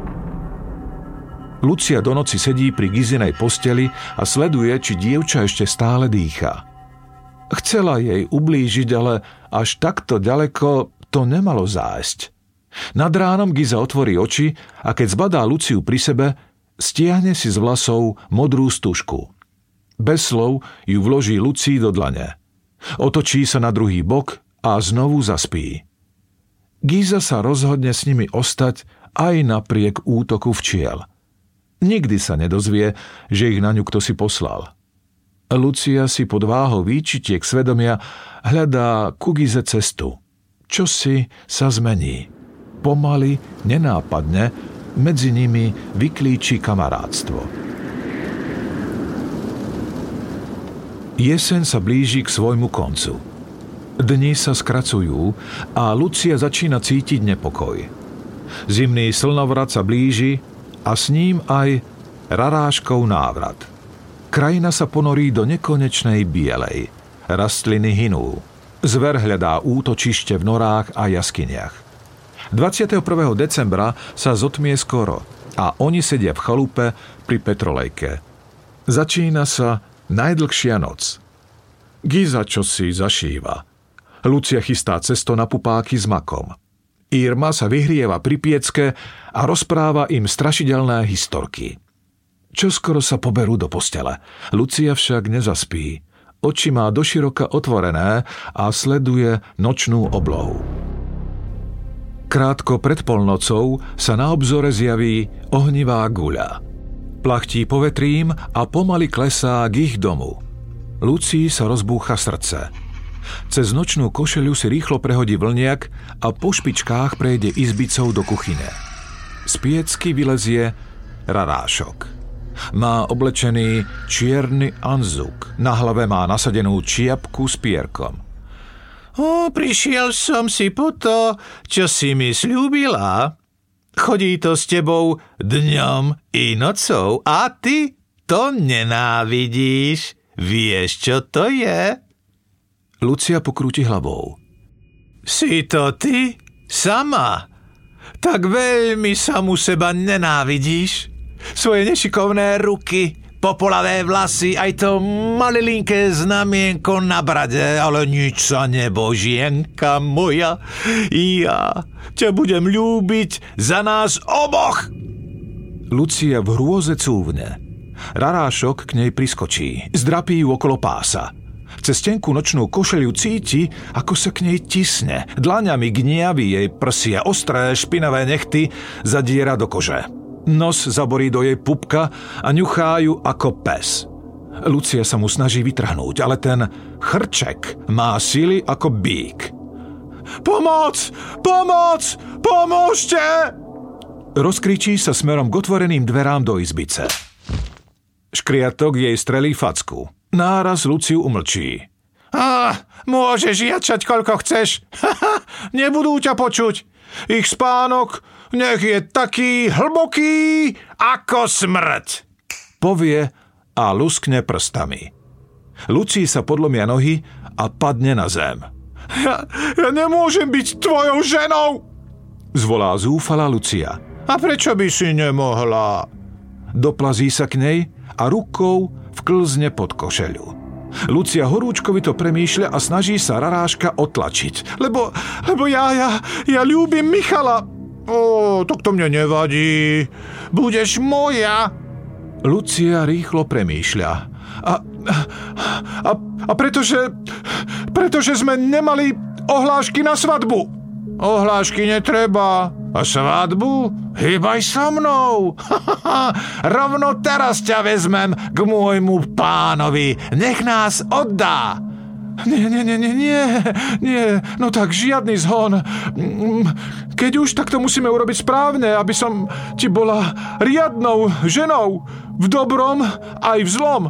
Lucia do noci sedí pri Gizinej posteli a sleduje, či dievča ešte stále dýcha. Chcela jej ublížiť, ale až takto ďaleko to nemalo zájsť. Nad ránom Giza otvorí oči a keď zbadá Luciu pri sebe, stiahne si z vlasov modrú stužku. Bez slov ju vloží Lucii do dlane. Otočí sa na druhý bok a znovu zaspí. Giza sa rozhodne s nimi ostať aj napriek útoku včiel. Nikdy sa nedozvie, že ich na ňu kto si poslal. Lucia si pod váhou výčitiek svedomia hľadá ku Gize cestu. Čosi sa zmení. Pomaly, nenápadne, medzi nimi vyklíči kamarátstvo. Jeseň sa blíži k svojmu koncu. Dni sa skracujú a Lucia začína cítiť nepokoj. Zimný slnovrat sa blíži a s ním aj raráškov návrat. Krajina sa ponorí do nekonečnej bielej. Rastliny hynú. Zver hľadá útočište v norách a jaskyniach. dvadsiateho prvého decembra sa zotmie skoro a oni sedia v chalupe pri petrolejke. Začína sa najdlhšia noc. Giza čosi zašíva. Lucia chystá cesto na pupáky s makom. Irma sa vyhrieva pri piecke a rozpráva im strašidelné historky. Čoskoro sa poberú do postele. Lucia však nezaspí. Oči má doširoka otvorené a sleduje nočnú oblohu. Krátko pred polnocou sa na obzore zjaví ohnivá guľa. Plachtí povetrím a pomaly klesá k ich domu. Lucii sa rozbúcha srdce. Cez nočnú košeľu si rýchlo prehodí vlniak a po špičkách prejde izbicou do kuchyne. Z piecky vylezie rarášok. Má oblečený čierny anzuk. Na hlave má nasadenú čiapku s pierkom. O, prišiel som si po to, čo si mi sľúbila. Chodí to s tebou dňom i nocou a ty to nenávidíš. Vieš, čo to je? Lucia pokrúti hlavou. Si to ty? Sama? Tak veľmi samu seba nenávidíš? Svoje nešikovné ruky, popolavé vlasy, aj to malilinké znamienko na brade, ale nič sa nebožienka moja. Ja ťa budem ľúbiť za nás oboch. Lucia v hrôze cúvne. Rarášok k nej priskočí, zdrapí ju okolo pása. Cez tenkú nočnú košeľu cíti, ako sa k nej tisne. Dlaňami gniaví jej prsia, ostré, špinavé nechty zadiera do kože. Nos zaborí do jej pupka a ňuchá ju ako pes. Lucia sa mu snaží vytrhnúť, ale ten chrček má sily ako bík. Pomoc! Pomoc! Pomôžte! Rozkričí sa smerom k otvoreným dverám do izbice. Škriatok jej strelí facku. Náraz Luciu umlčí. Á, môžeš jačať, koľko chceš. Haha, nebudú ťa počuť. Ich spánok nech je taký hlboký ako smrť, povie a luskne prstami. Lucii sa podlomia nohy a padne na zem. Ja, ja nemôžem byť tvojou ženou, zvolá zúfalá Lucia. A prečo by si nemohla? Doplazí sa k nej a rukou vklzne pod košeľu. Lucia horúčkovito premýšľa a snaží sa raráška otlačiť. Lebo, lebo ja, ja, ja ľúbim Michala. Ó, tak to mne nevadí. Budeš moja. Lucia rýchlo premýšľa. A, a, a pretože, pretože sme nemali ohlášky na svadbu. Ohlášky netreba. A svadbu? Hýbaj so mnou. Rovno teraz ťa vezmem k môjmu pánovi. Nech nás oddá. Nie, nie, nie, nie, nie, nie. No tak žiadny zhon. Keď už, tak to musíme urobiť správne, aby som ti bola riadnou ženou. V dobrom aj v zlom.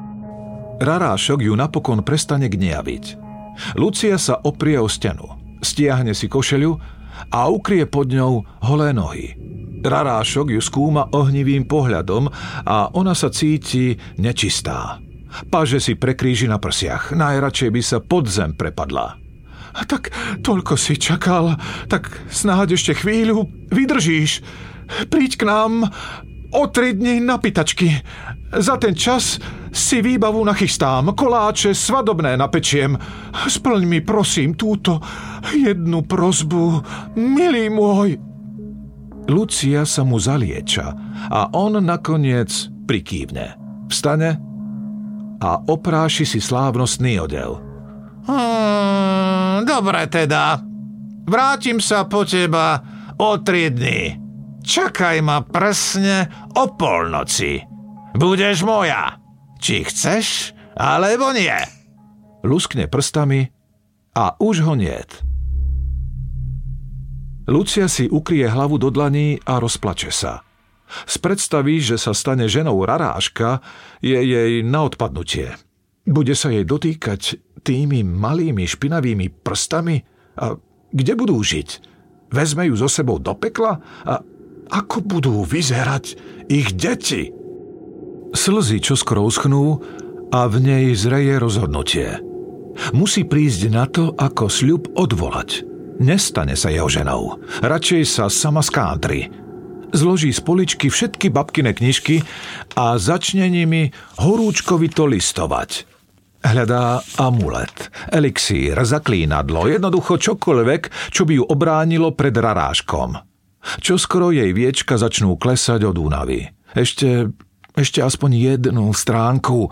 Rarášok ju napokon prestane gniaviť. Lucia sa oprie o stenu. Stiahne si košeľu a ukrie pod ňou holé nohy. Rarášok ju skúma ohnivým pohľadom a ona sa cíti nečistá. Paže si prekríži na prsiach. Najradšej by sa pod zem prepadla. Tak toľko si čakal, tak snáď ešte chvíľu vydržíš. Príď k nám o tri dni na pýtačky. Za ten čas si výbavu nachystám, koláče svadobné napečiem. Splň mi prosím túto jednu prosbu, milý môj. Lucia sa mu zalieča a on nakoniec prikývne. Vstane a opráši si slávnostný odev. Hmm, dobre teda, Vrátim sa po teba o tri dni. Čakaj ma presne o polnoci. Budeš moja, či chceš, alebo nie. Luskne prstami a už ho niet. Lucia si ukrie hlavu do dlaní a rozplače sa. Z predstavy, že sa stane ženou raráška, je jej na odpadnutie. Bude sa jej dotýkať tými malými špinavými prstami? A kde budú žiť? Vezme ju so sebou do pekla? A ako budú vyzerať ich deti? Slzy čoskoro uschnú a v nej zreje rozhodnutie. Musí prísť na to, ako sľub odvolať. Nestane sa jeho ženou. Radšej sa sama skántri. Zloží z poličky všetky babkine knižky a začne nimi horúčkovito listovať. Hľadá amulet, elixír, zaklínadlo, jednoducho čokoľvek, čo by ju obránilo pred raráškom. Čoskoro jej viečka začnú klesať od únavy. Ešte, ešte aspoň jednu stránku.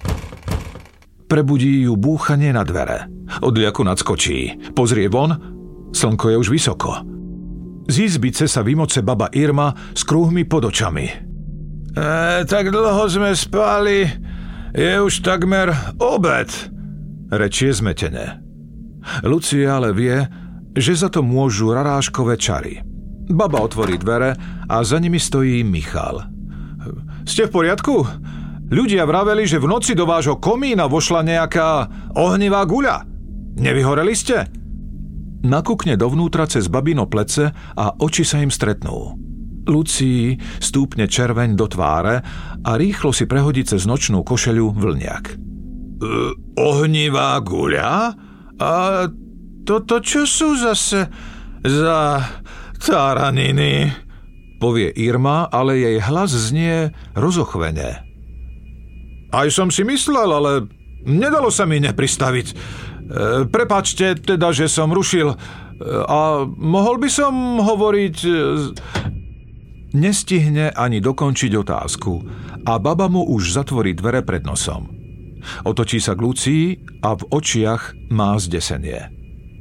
Prebudí ju búchanie na dvere. Od ľaku nadskočí. Pozrie von, slnko je už vysoko. Z izbice sa vymoce baba Irma s kruhmi pod očami. E, tak dlho sme spali, je už takmer obed, rečie zmetene. Lucia ale vie, že za to môžu raráškové čary. Baba otvorí dvere a za nimi stojí Michal. Ste v poriadku? Ľudia vraveli, že v noci do vášho komína vošla nejaká ohnivá guľa. Nevyhoreli ste? Nakúkne dovnútra cez babino plece a oči sa im stretnú. Lucii stúpne červeň do tváre a rýchlo si prehodí cez nočnú košeľu vlniak. E, ohnivá guľa? A toto čo sú zase za táraniny? Povie Irma, ale jej hlas znie rozochvene. Aj som si myslel, ale nedalo sa mi nepristaviť. E, prepáčte teda, že som rušil. E, a mohol by som hovoriť... E, Nestihne ani dokončiť otázku a baba mu už zatvorí dvere pred nosom. Otočí sa k Lucii a v očiach má zdesenie.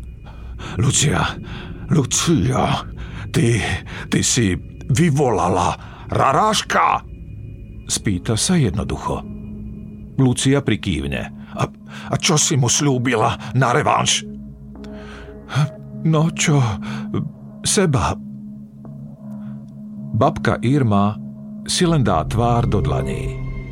Lucia, Lucia, ty, ty si vyvolala raráška? Spýta sa jednoducho. Lucia prikývne. A, a čo si mu slúbila na revanš? No čo, seba. Babka Irma si len dá tvár do dlaní.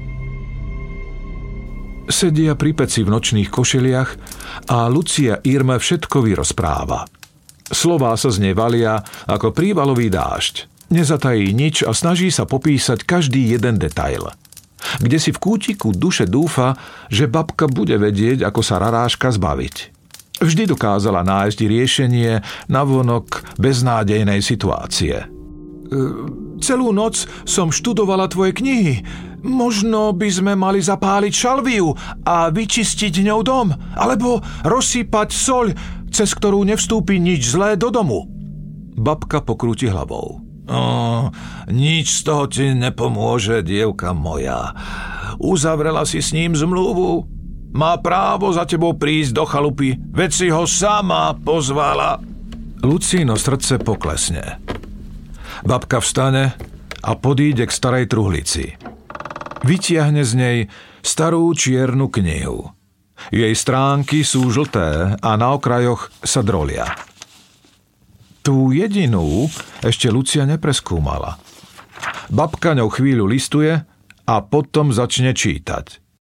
Sedia pri peci v nočných košeliach a Lucia Irme všetko vyrozpráva. Slová sa z nej valia ako prívalový dážď. Nezatají nič a snaží sa popísať každý jeden detail. Kde si v kútiku duše dúfa, že babka bude vedieť, ako sa raráška zbaviť. Vždy dokázala nájsť riešenie navonok beznádejnej situácie. Celú noc som študovala tvoje knihy. Možno by sme mali zapáliť šalviu a vyčistiť ňou dom, alebo rozsypať soľ, cez ktorú nevstúpi nič zlé do domu. Babka pokrúti hlavou. O, nič z toho ti nepomôže, dievka moja. Uzavrela si s ním zmluvu. Má právo za tebou prísť do chalupy, veď si ho sama pozvala. Lucíno srdce poklesne. Babka vstane a podíde k starej truhlici. Vytiahne z nej starú čiernu knihu. Jej stránky sú žlté a na okrajoch sa drolia. Tú jedinú ešte Lucia nepreskúmala. Babka ňou chvíľu listuje a potom začne čítať.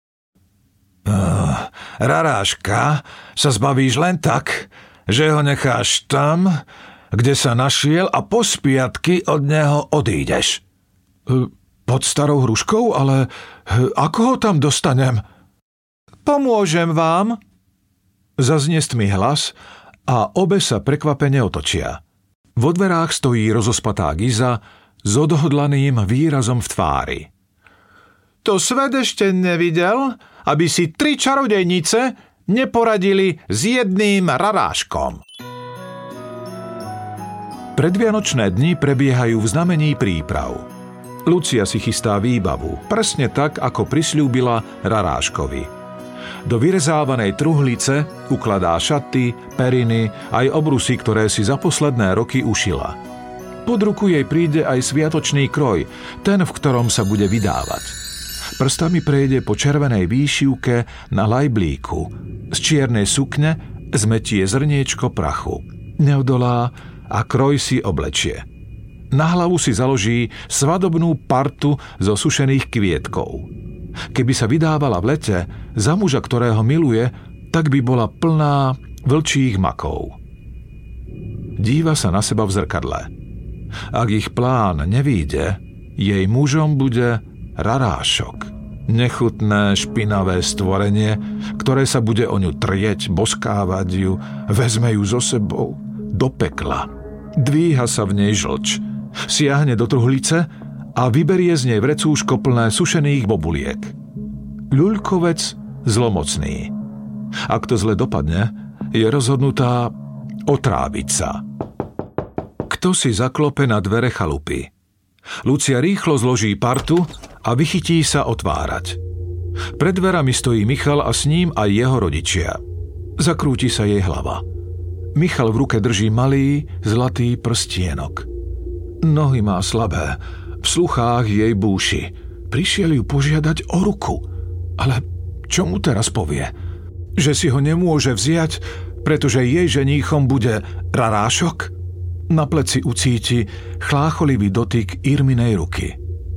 Uh, raráška sa zbavíš len tak, že ho necháš tam, kde sa našiel a po spiatky od neho odídeš. Pod starou hruškou? Ale ako ho tam dostanem? Pomôžem vám? Zaznie stmý hlas a obe sa prekvapene otočia. Vo dverách stojí rozospatá Giza s odhodlaným výrazom v tvári. To svet ešte nevidel, aby si tri čarodejnice neporadili s jedným raráškom. Predvianočné dni prebiehajú v znamení príprav. Lucia si chystá výbavu, presne tak, ako prisľúbila raráškovi. Do vyrezávanej truhlice ukladá šaty, periny, aj obrusy, ktoré si za posledné roky ušila. Pod ruku jej príde aj sviatočný kroj, ten, v ktorom sa bude vydávať. Prstami prejde po červenej výšivke na lajblíku. Z čiernej sukne zmetie zrniečko prachu. Neodolá a kroj si oblečie. Na hlavu si založí svadobnú partu zo sušených kvietkov. Keby sa vydávala v lete za muža, ktorého miluje, tak by bola plná vlčích makov. Díva sa na seba v zrkadle. Ak ich plán nevíde, jej mužom bude rarášok. Nechutné, špinavé stvorenie, ktoré sa bude o ňu trieť, boskávať ju, vezme ju so sebou do pekla. Dvíha sa v nej žlč. Siahne do truhlice a vyberie z nej vrecúško plné sušených bobuliek. Ľuľkovec zlomocný. Ak to zle dopadne, je rozhodnutá otráviť sa. Kto si zaklope na dvere chalupy? Lucia rýchlo zloží partu a vychytí sa otvárať. Pred dverami stojí Michal a s ním aj jeho rodičia. Zakrúti sa jej hlava. Michal v ruke drží malý, zlatý prstienok. Nohy má slabé, v sluchách jej búši. Prišiel ju požiadať o ruku. Ale čo mu teraz povie? Že si ho nemôže vziať, pretože jej ženíchom bude rarášok? Na pleci ucíti chlácholivý dotyk Irminej ruky.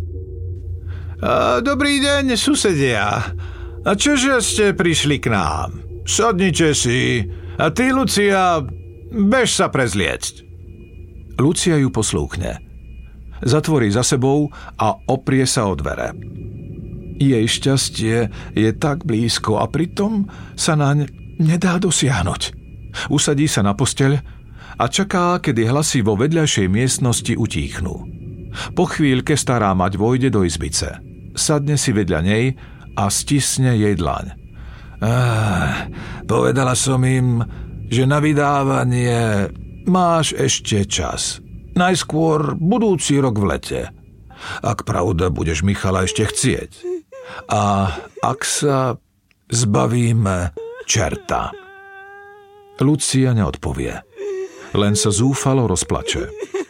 A, dobrý deň, susedia. A čože ste prišli k nám? Sadnite si. A ty, Lucia, bež sa prezliecť. Lucia ju poslúchne. Zatvorí za sebou a oprie sa o dvere. Jej šťastie je tak blízko a pritom sa naň nedá dosiahnuť. Usadí sa na posteľ a čaká, kedy hlasy vo vedľajšej miestnosti utíchnú. Po chvíľke stará mať vojde do izbice. Sadne si vedľa nej a stisne jej dlaň. Ah, povedala som im, že na vydávanie máš ešte čas. Najskôr budúci rok v lete. Ak pravda, budeš Michala ešte chcieť. A ak sa zbavíme čerta. Lucia neodpovie. Len sa zúfalo rozplače.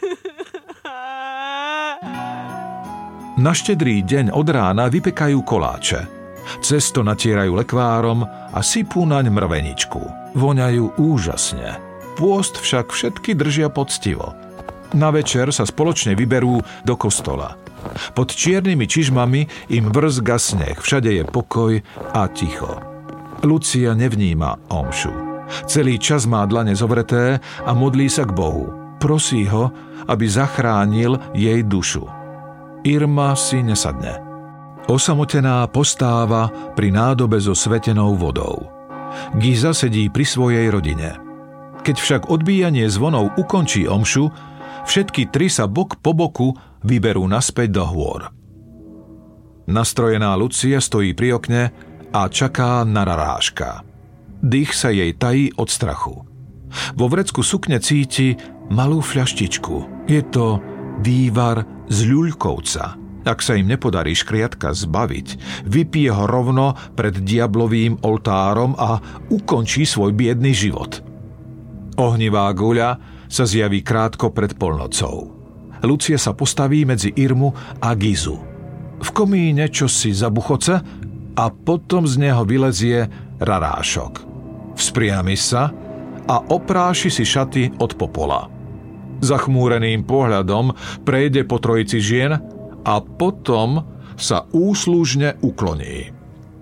Na štedrý deň od rána vypekajú koláče. Cesto natierajú lekvárom a sypú naň mrveničku. Voňajú úžasne. Pôst však všetky držia poctivo. Na večer sa spoločne vyberú do kostola. Pod čiernymi čižmami im vrzga sneh, všade je pokoj a ticho. Lucia nevníma omšu. Celý čas má dlane zovreté a modlí sa k Bohu. Prosí ho, aby zachránil jej dušu. Irma si nesadne. Osamotená postáva pri nádobe so svetenou vodou. Giza sedí pri svojej rodine. Keď však odbíjanie zvonov ukončí omšu, všetky tri sa bok po boku vyberú naspäť do hôr. Nastrojená Lucia stojí pri okne a čaká na raráška. Dých sa jej tají od strachu. Vo vrecku sukne cíti malú fľaštičku. Je to vývar z ľuľkovca. Ak sa im nepodarí škriatka zbaviť, vypije ho rovno pred diablovým oltárom a ukončí svoj biedný život. Ohnivá guľa sa zjaví krátko pred polnocou. Lucia sa postaví medzi Irmu a Gizu. V komíne čosi zabuchoce a potom z neho vylezie rarášok. Vzpriami sa a opráši si šaty od popola. Zachmúreným pohľadom prejde po trojici žien a potom sa úslužne ukloní.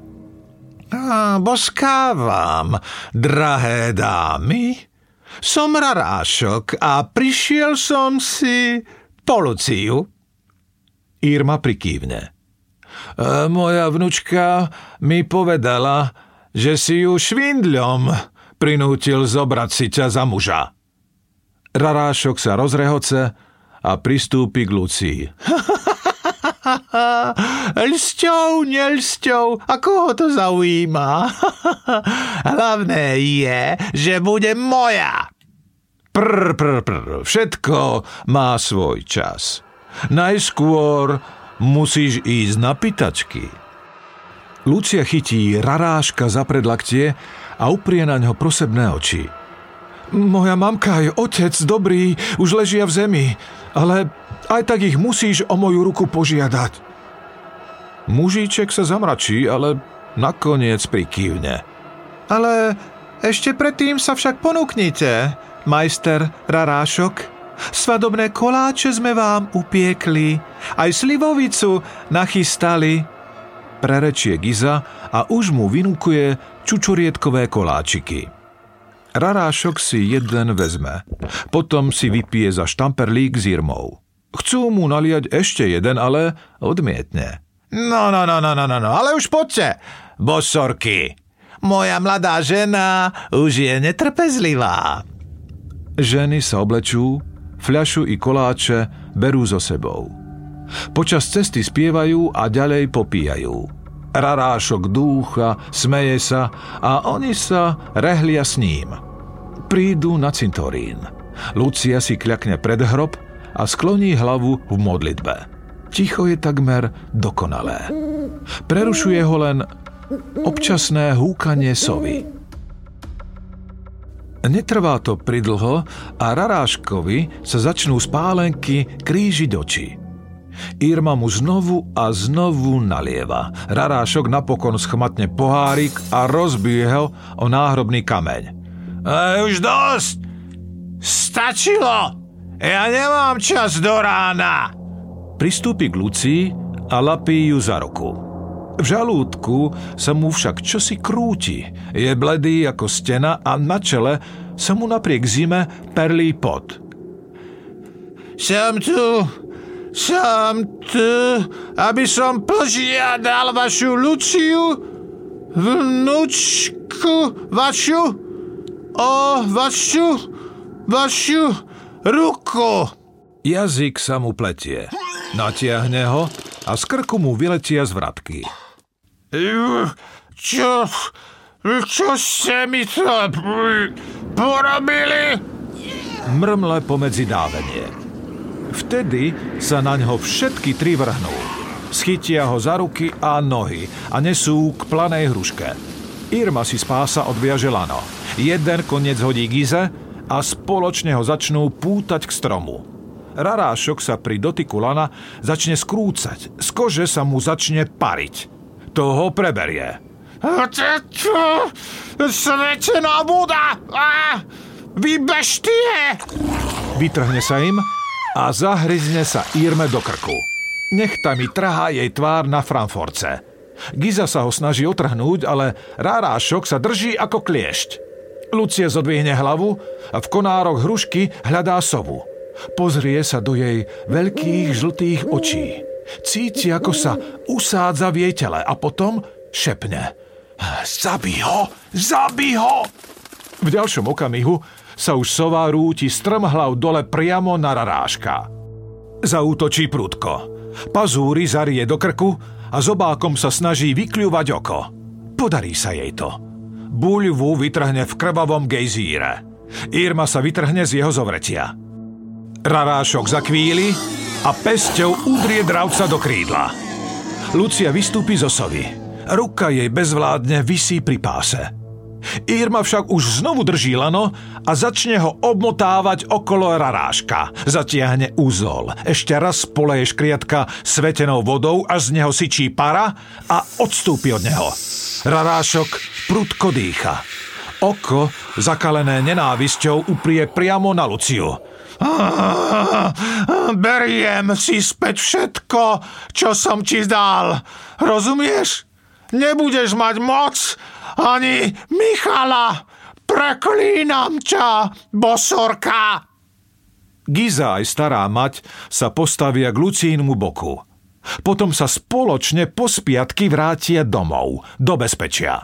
A boskávam, drahé dámy, som rarášok a prišiel som si po Luciu. Irma prikývne. E, moja vnučka mi povedala, že si ju švindľom prinútil zobrať si ťa za muža. Rarášok sa rozrehoce a pristúpi k Lucii. Lsťou, nelsťou, a koho to zaujíma? Hlavné je, že bude moja. Prr, prr, prr, všetko má svoj čas. Najskôr musíš ísť na pýtačky. Lucia chytí Raráška za predlaktie a uprie na ňo prosebné oči. Moja mamka aj otec dobrý už ležia v zemi, ale aj tak ich musíš o moju ruku požiadať. Mužíček sa zamračí, ale nakoniec prikývne. Ale ešte predtým sa však ponúknite, majster Rarášok. Svadobné koláče sme vám upiekli, aj slivovicu nachystali. Prerečie Giza a už mu vynúkuje čučorietkové koláčiky. Rarášok si jeden vezme, potom si vypije za štamperlík s Irmou. Chcú mu naliať ešte jeden, ale odmietne. No, no, no, no, no, no, ale už poďte, bosorky. Moja mladá žena už je netrpezlivá. Ženy sa oblečú, fľašu i koláče berú so sebou. Počas cesty spievajú a ďalej popíjajú. Rarášok dúcha, smeje sa a oni sa rehlia s ním. Prídu na cintorín. Lucia si kľakne pred hrob a skloní hlavu v modlitbe. Ticho je takmer dokonalé. Prerušuje ho len občasné húkanie sovy. Netrvá to pridlho a Raráškovi sa začnú spálenky krížiť oči. Irma mu znovu a znovu nalieva. Rarášok napokon schmatne pohárik a rozbije ho o náhrobný kameň. E, už dosť! Stačilo! Ja nemám čas do rána! Pristúpi k Lucii a lapí ju za ruku. V žalúdku sa mu však čosi krúti. Je bledý ako stena a na čele sa mu napriek zime perlí pot. Som tu, som tu, aby som požiadal vašu Luciu, vnúčku vašu, o vašu, vašu ruku. Jazyk sa mu pletie. Natiahne ho a z krku mu vyletia zvratky. Čo? Čo ste mi to porobili? Mrmle pomedzi dávenie. Vtedy sa na ňo všetky tri vrhnú. Schytia ho za ruky a nohy a nesú k planej hruške. Irma si spása odviaže lano. Jeden koniec hodí Gize a spoločne ho začnú pútať k stromu. Rarášok sa pri dotyku lana začne skrúcať. Z kože sa mu začne pariť. To ho preberie. Svetená voda! Vy beštie! Vytrhne sa im a zahryzne sa Irme do krku. Nechtami trhá jej tvár na Frankforce. Giza sa ho snaží otrhnúť, ale Rarášok sa drží ako kliešť. Lucia zodvihne hlavu a v konároch hrušky hľadá sovu. Pozrie sa do jej veľkých žltých očí. Cíti, ako sa usádza v jej tele a potom šepne. Zabij ho! Zabij ho! V ďalšom okamihu sa už sova rúti strmhlav dole priamo na Raráška. Zaútočí prudko. Pazúry zarie do krku a zobákom sa snaží vykľúvať oko. Podarí sa jej to. Buľvu vytrhne v krvavom gejzíre. Irma sa vytrhne z jeho zovretia. Rarášok zakvíli a pesťou udrie dravca do krídla. Lucia vystúpi zo sovy. Ruka jej bezvládne visí pri páse. Irma však už znovu drží lano a začne ho obmotávať okolo Raráška. Zatiahne úzol. Ešte raz poleje škriatka svetenou vodou a z neho syčí para a odstúpi od neho. Rarášok prudko dýcha. Oko, zakalené nenávisťou, uprie priamo na Luciu. Beriem si späť všetko, čo som ti dal. Rozumieš? Nebudeš mať moc ani Michala. Preklínam ťa, bosorka. Giza aj stará mať sa postavia k Lucínmu boku. Potom sa spoločne po spiatky vrátia domov, do bezpečia.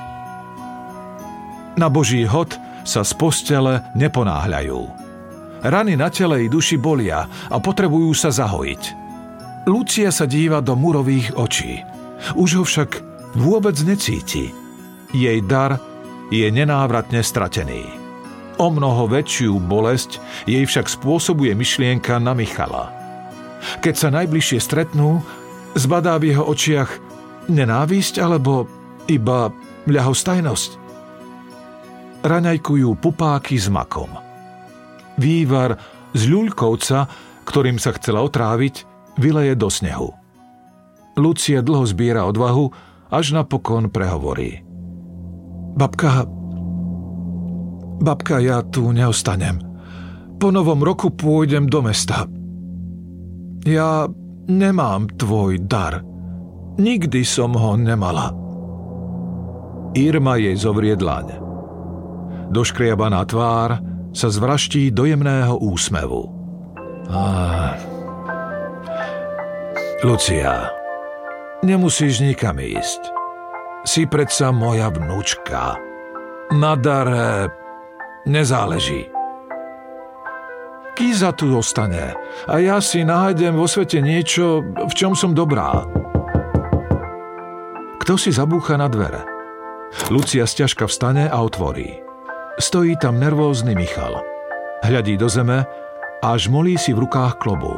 Na Boží hod sa z postele neponáhľajú. Rany na tele i duši bolia a potrebujú sa zahojiť. Lucia sa díva do murových očí. Už ho však vôbec necíti. Jej dar je nenávratne stratený. O mnoho väčšiu bolesť jej však spôsobuje myšlienka na Michala. Keď sa najbližšie stretnú, zbadá v jeho očiach nenávisť alebo iba ľahostajnosť? Raňajkujú pupáky s makom. Vývar z ľuľkovca, ktorým sa chcela otráviť, vyleje do snehu. Lucia dlho zbiera odvahu, až napokon prehovorí. Babka, babka, ja tu neostanem. Po novom roku pôjdem do mesta. Ja nemám tvoj dar. Nikdy som ho nemala. Irma jej zovrie dlaň. Doškriabaná tvár sa zvraští do jemného úsmevu. Á... Lucia, nemusíš nikam ísť. Si predsa moja vnúčka. Na dare nezáleží. Kýza tu ostane a ja si nájdem vo svete niečo, v čom som dobrá. Kto si zabúcha na dvere? Lucia sťažka vstane a otvorí. Stojí tam nervózny Michal. Hľadí do zeme a žmolí si v rukách klobúk.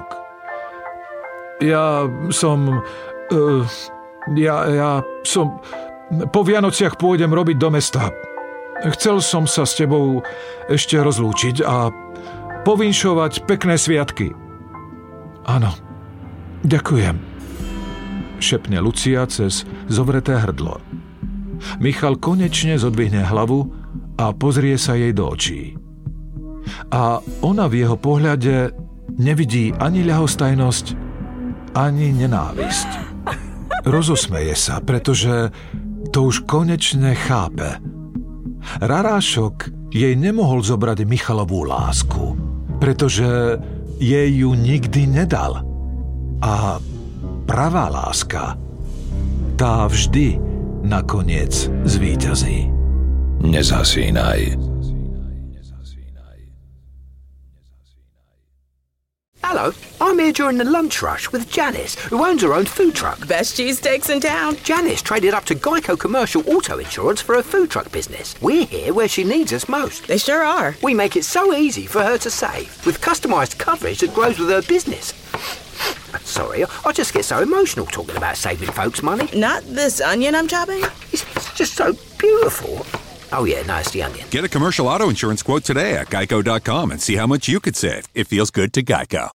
Ja som... Uh, ja, ja som... Po Vianociach pôjdem robiť do mesta. Chcel som sa s tebou ešte rozlúčiť a povinšovať pekné sviatky. Áno, ďakujem, šepne Lucia cez zovreté hrdlo. Michal konečne zodvihne hlavu a pozrie sa jej do očí. A ona v jeho pohľade nevidí ani ľahostajnosť, ani nenávisť. Rozosmeje sa, pretože to už konečne chápe. Rarášok jej nemohol zobrať Michalovú lásku, pretože jej ju nikdy nedal. A pravá láska, tá vždy nakoniec zvíťazí. Nezasínaj. Hello, I'm here during the lunch rush with Janice, who owns her own food truck. Best cheesesteaks in town. Janice traded up to Geico Commercial Auto Insurance for her food truck business. We're here where she needs us most. They sure are. We make it so easy for her to save, with customised coverage that grows with her business. Sorry, I just get so emotional talking about saving folks money. Not this onion I'm chopping? It's, it's just so beautiful. Oh yeah, no, it's the onion. Get a commercial auto insurance quote today at geico dot com and see how much you could save. It feels good to Geico.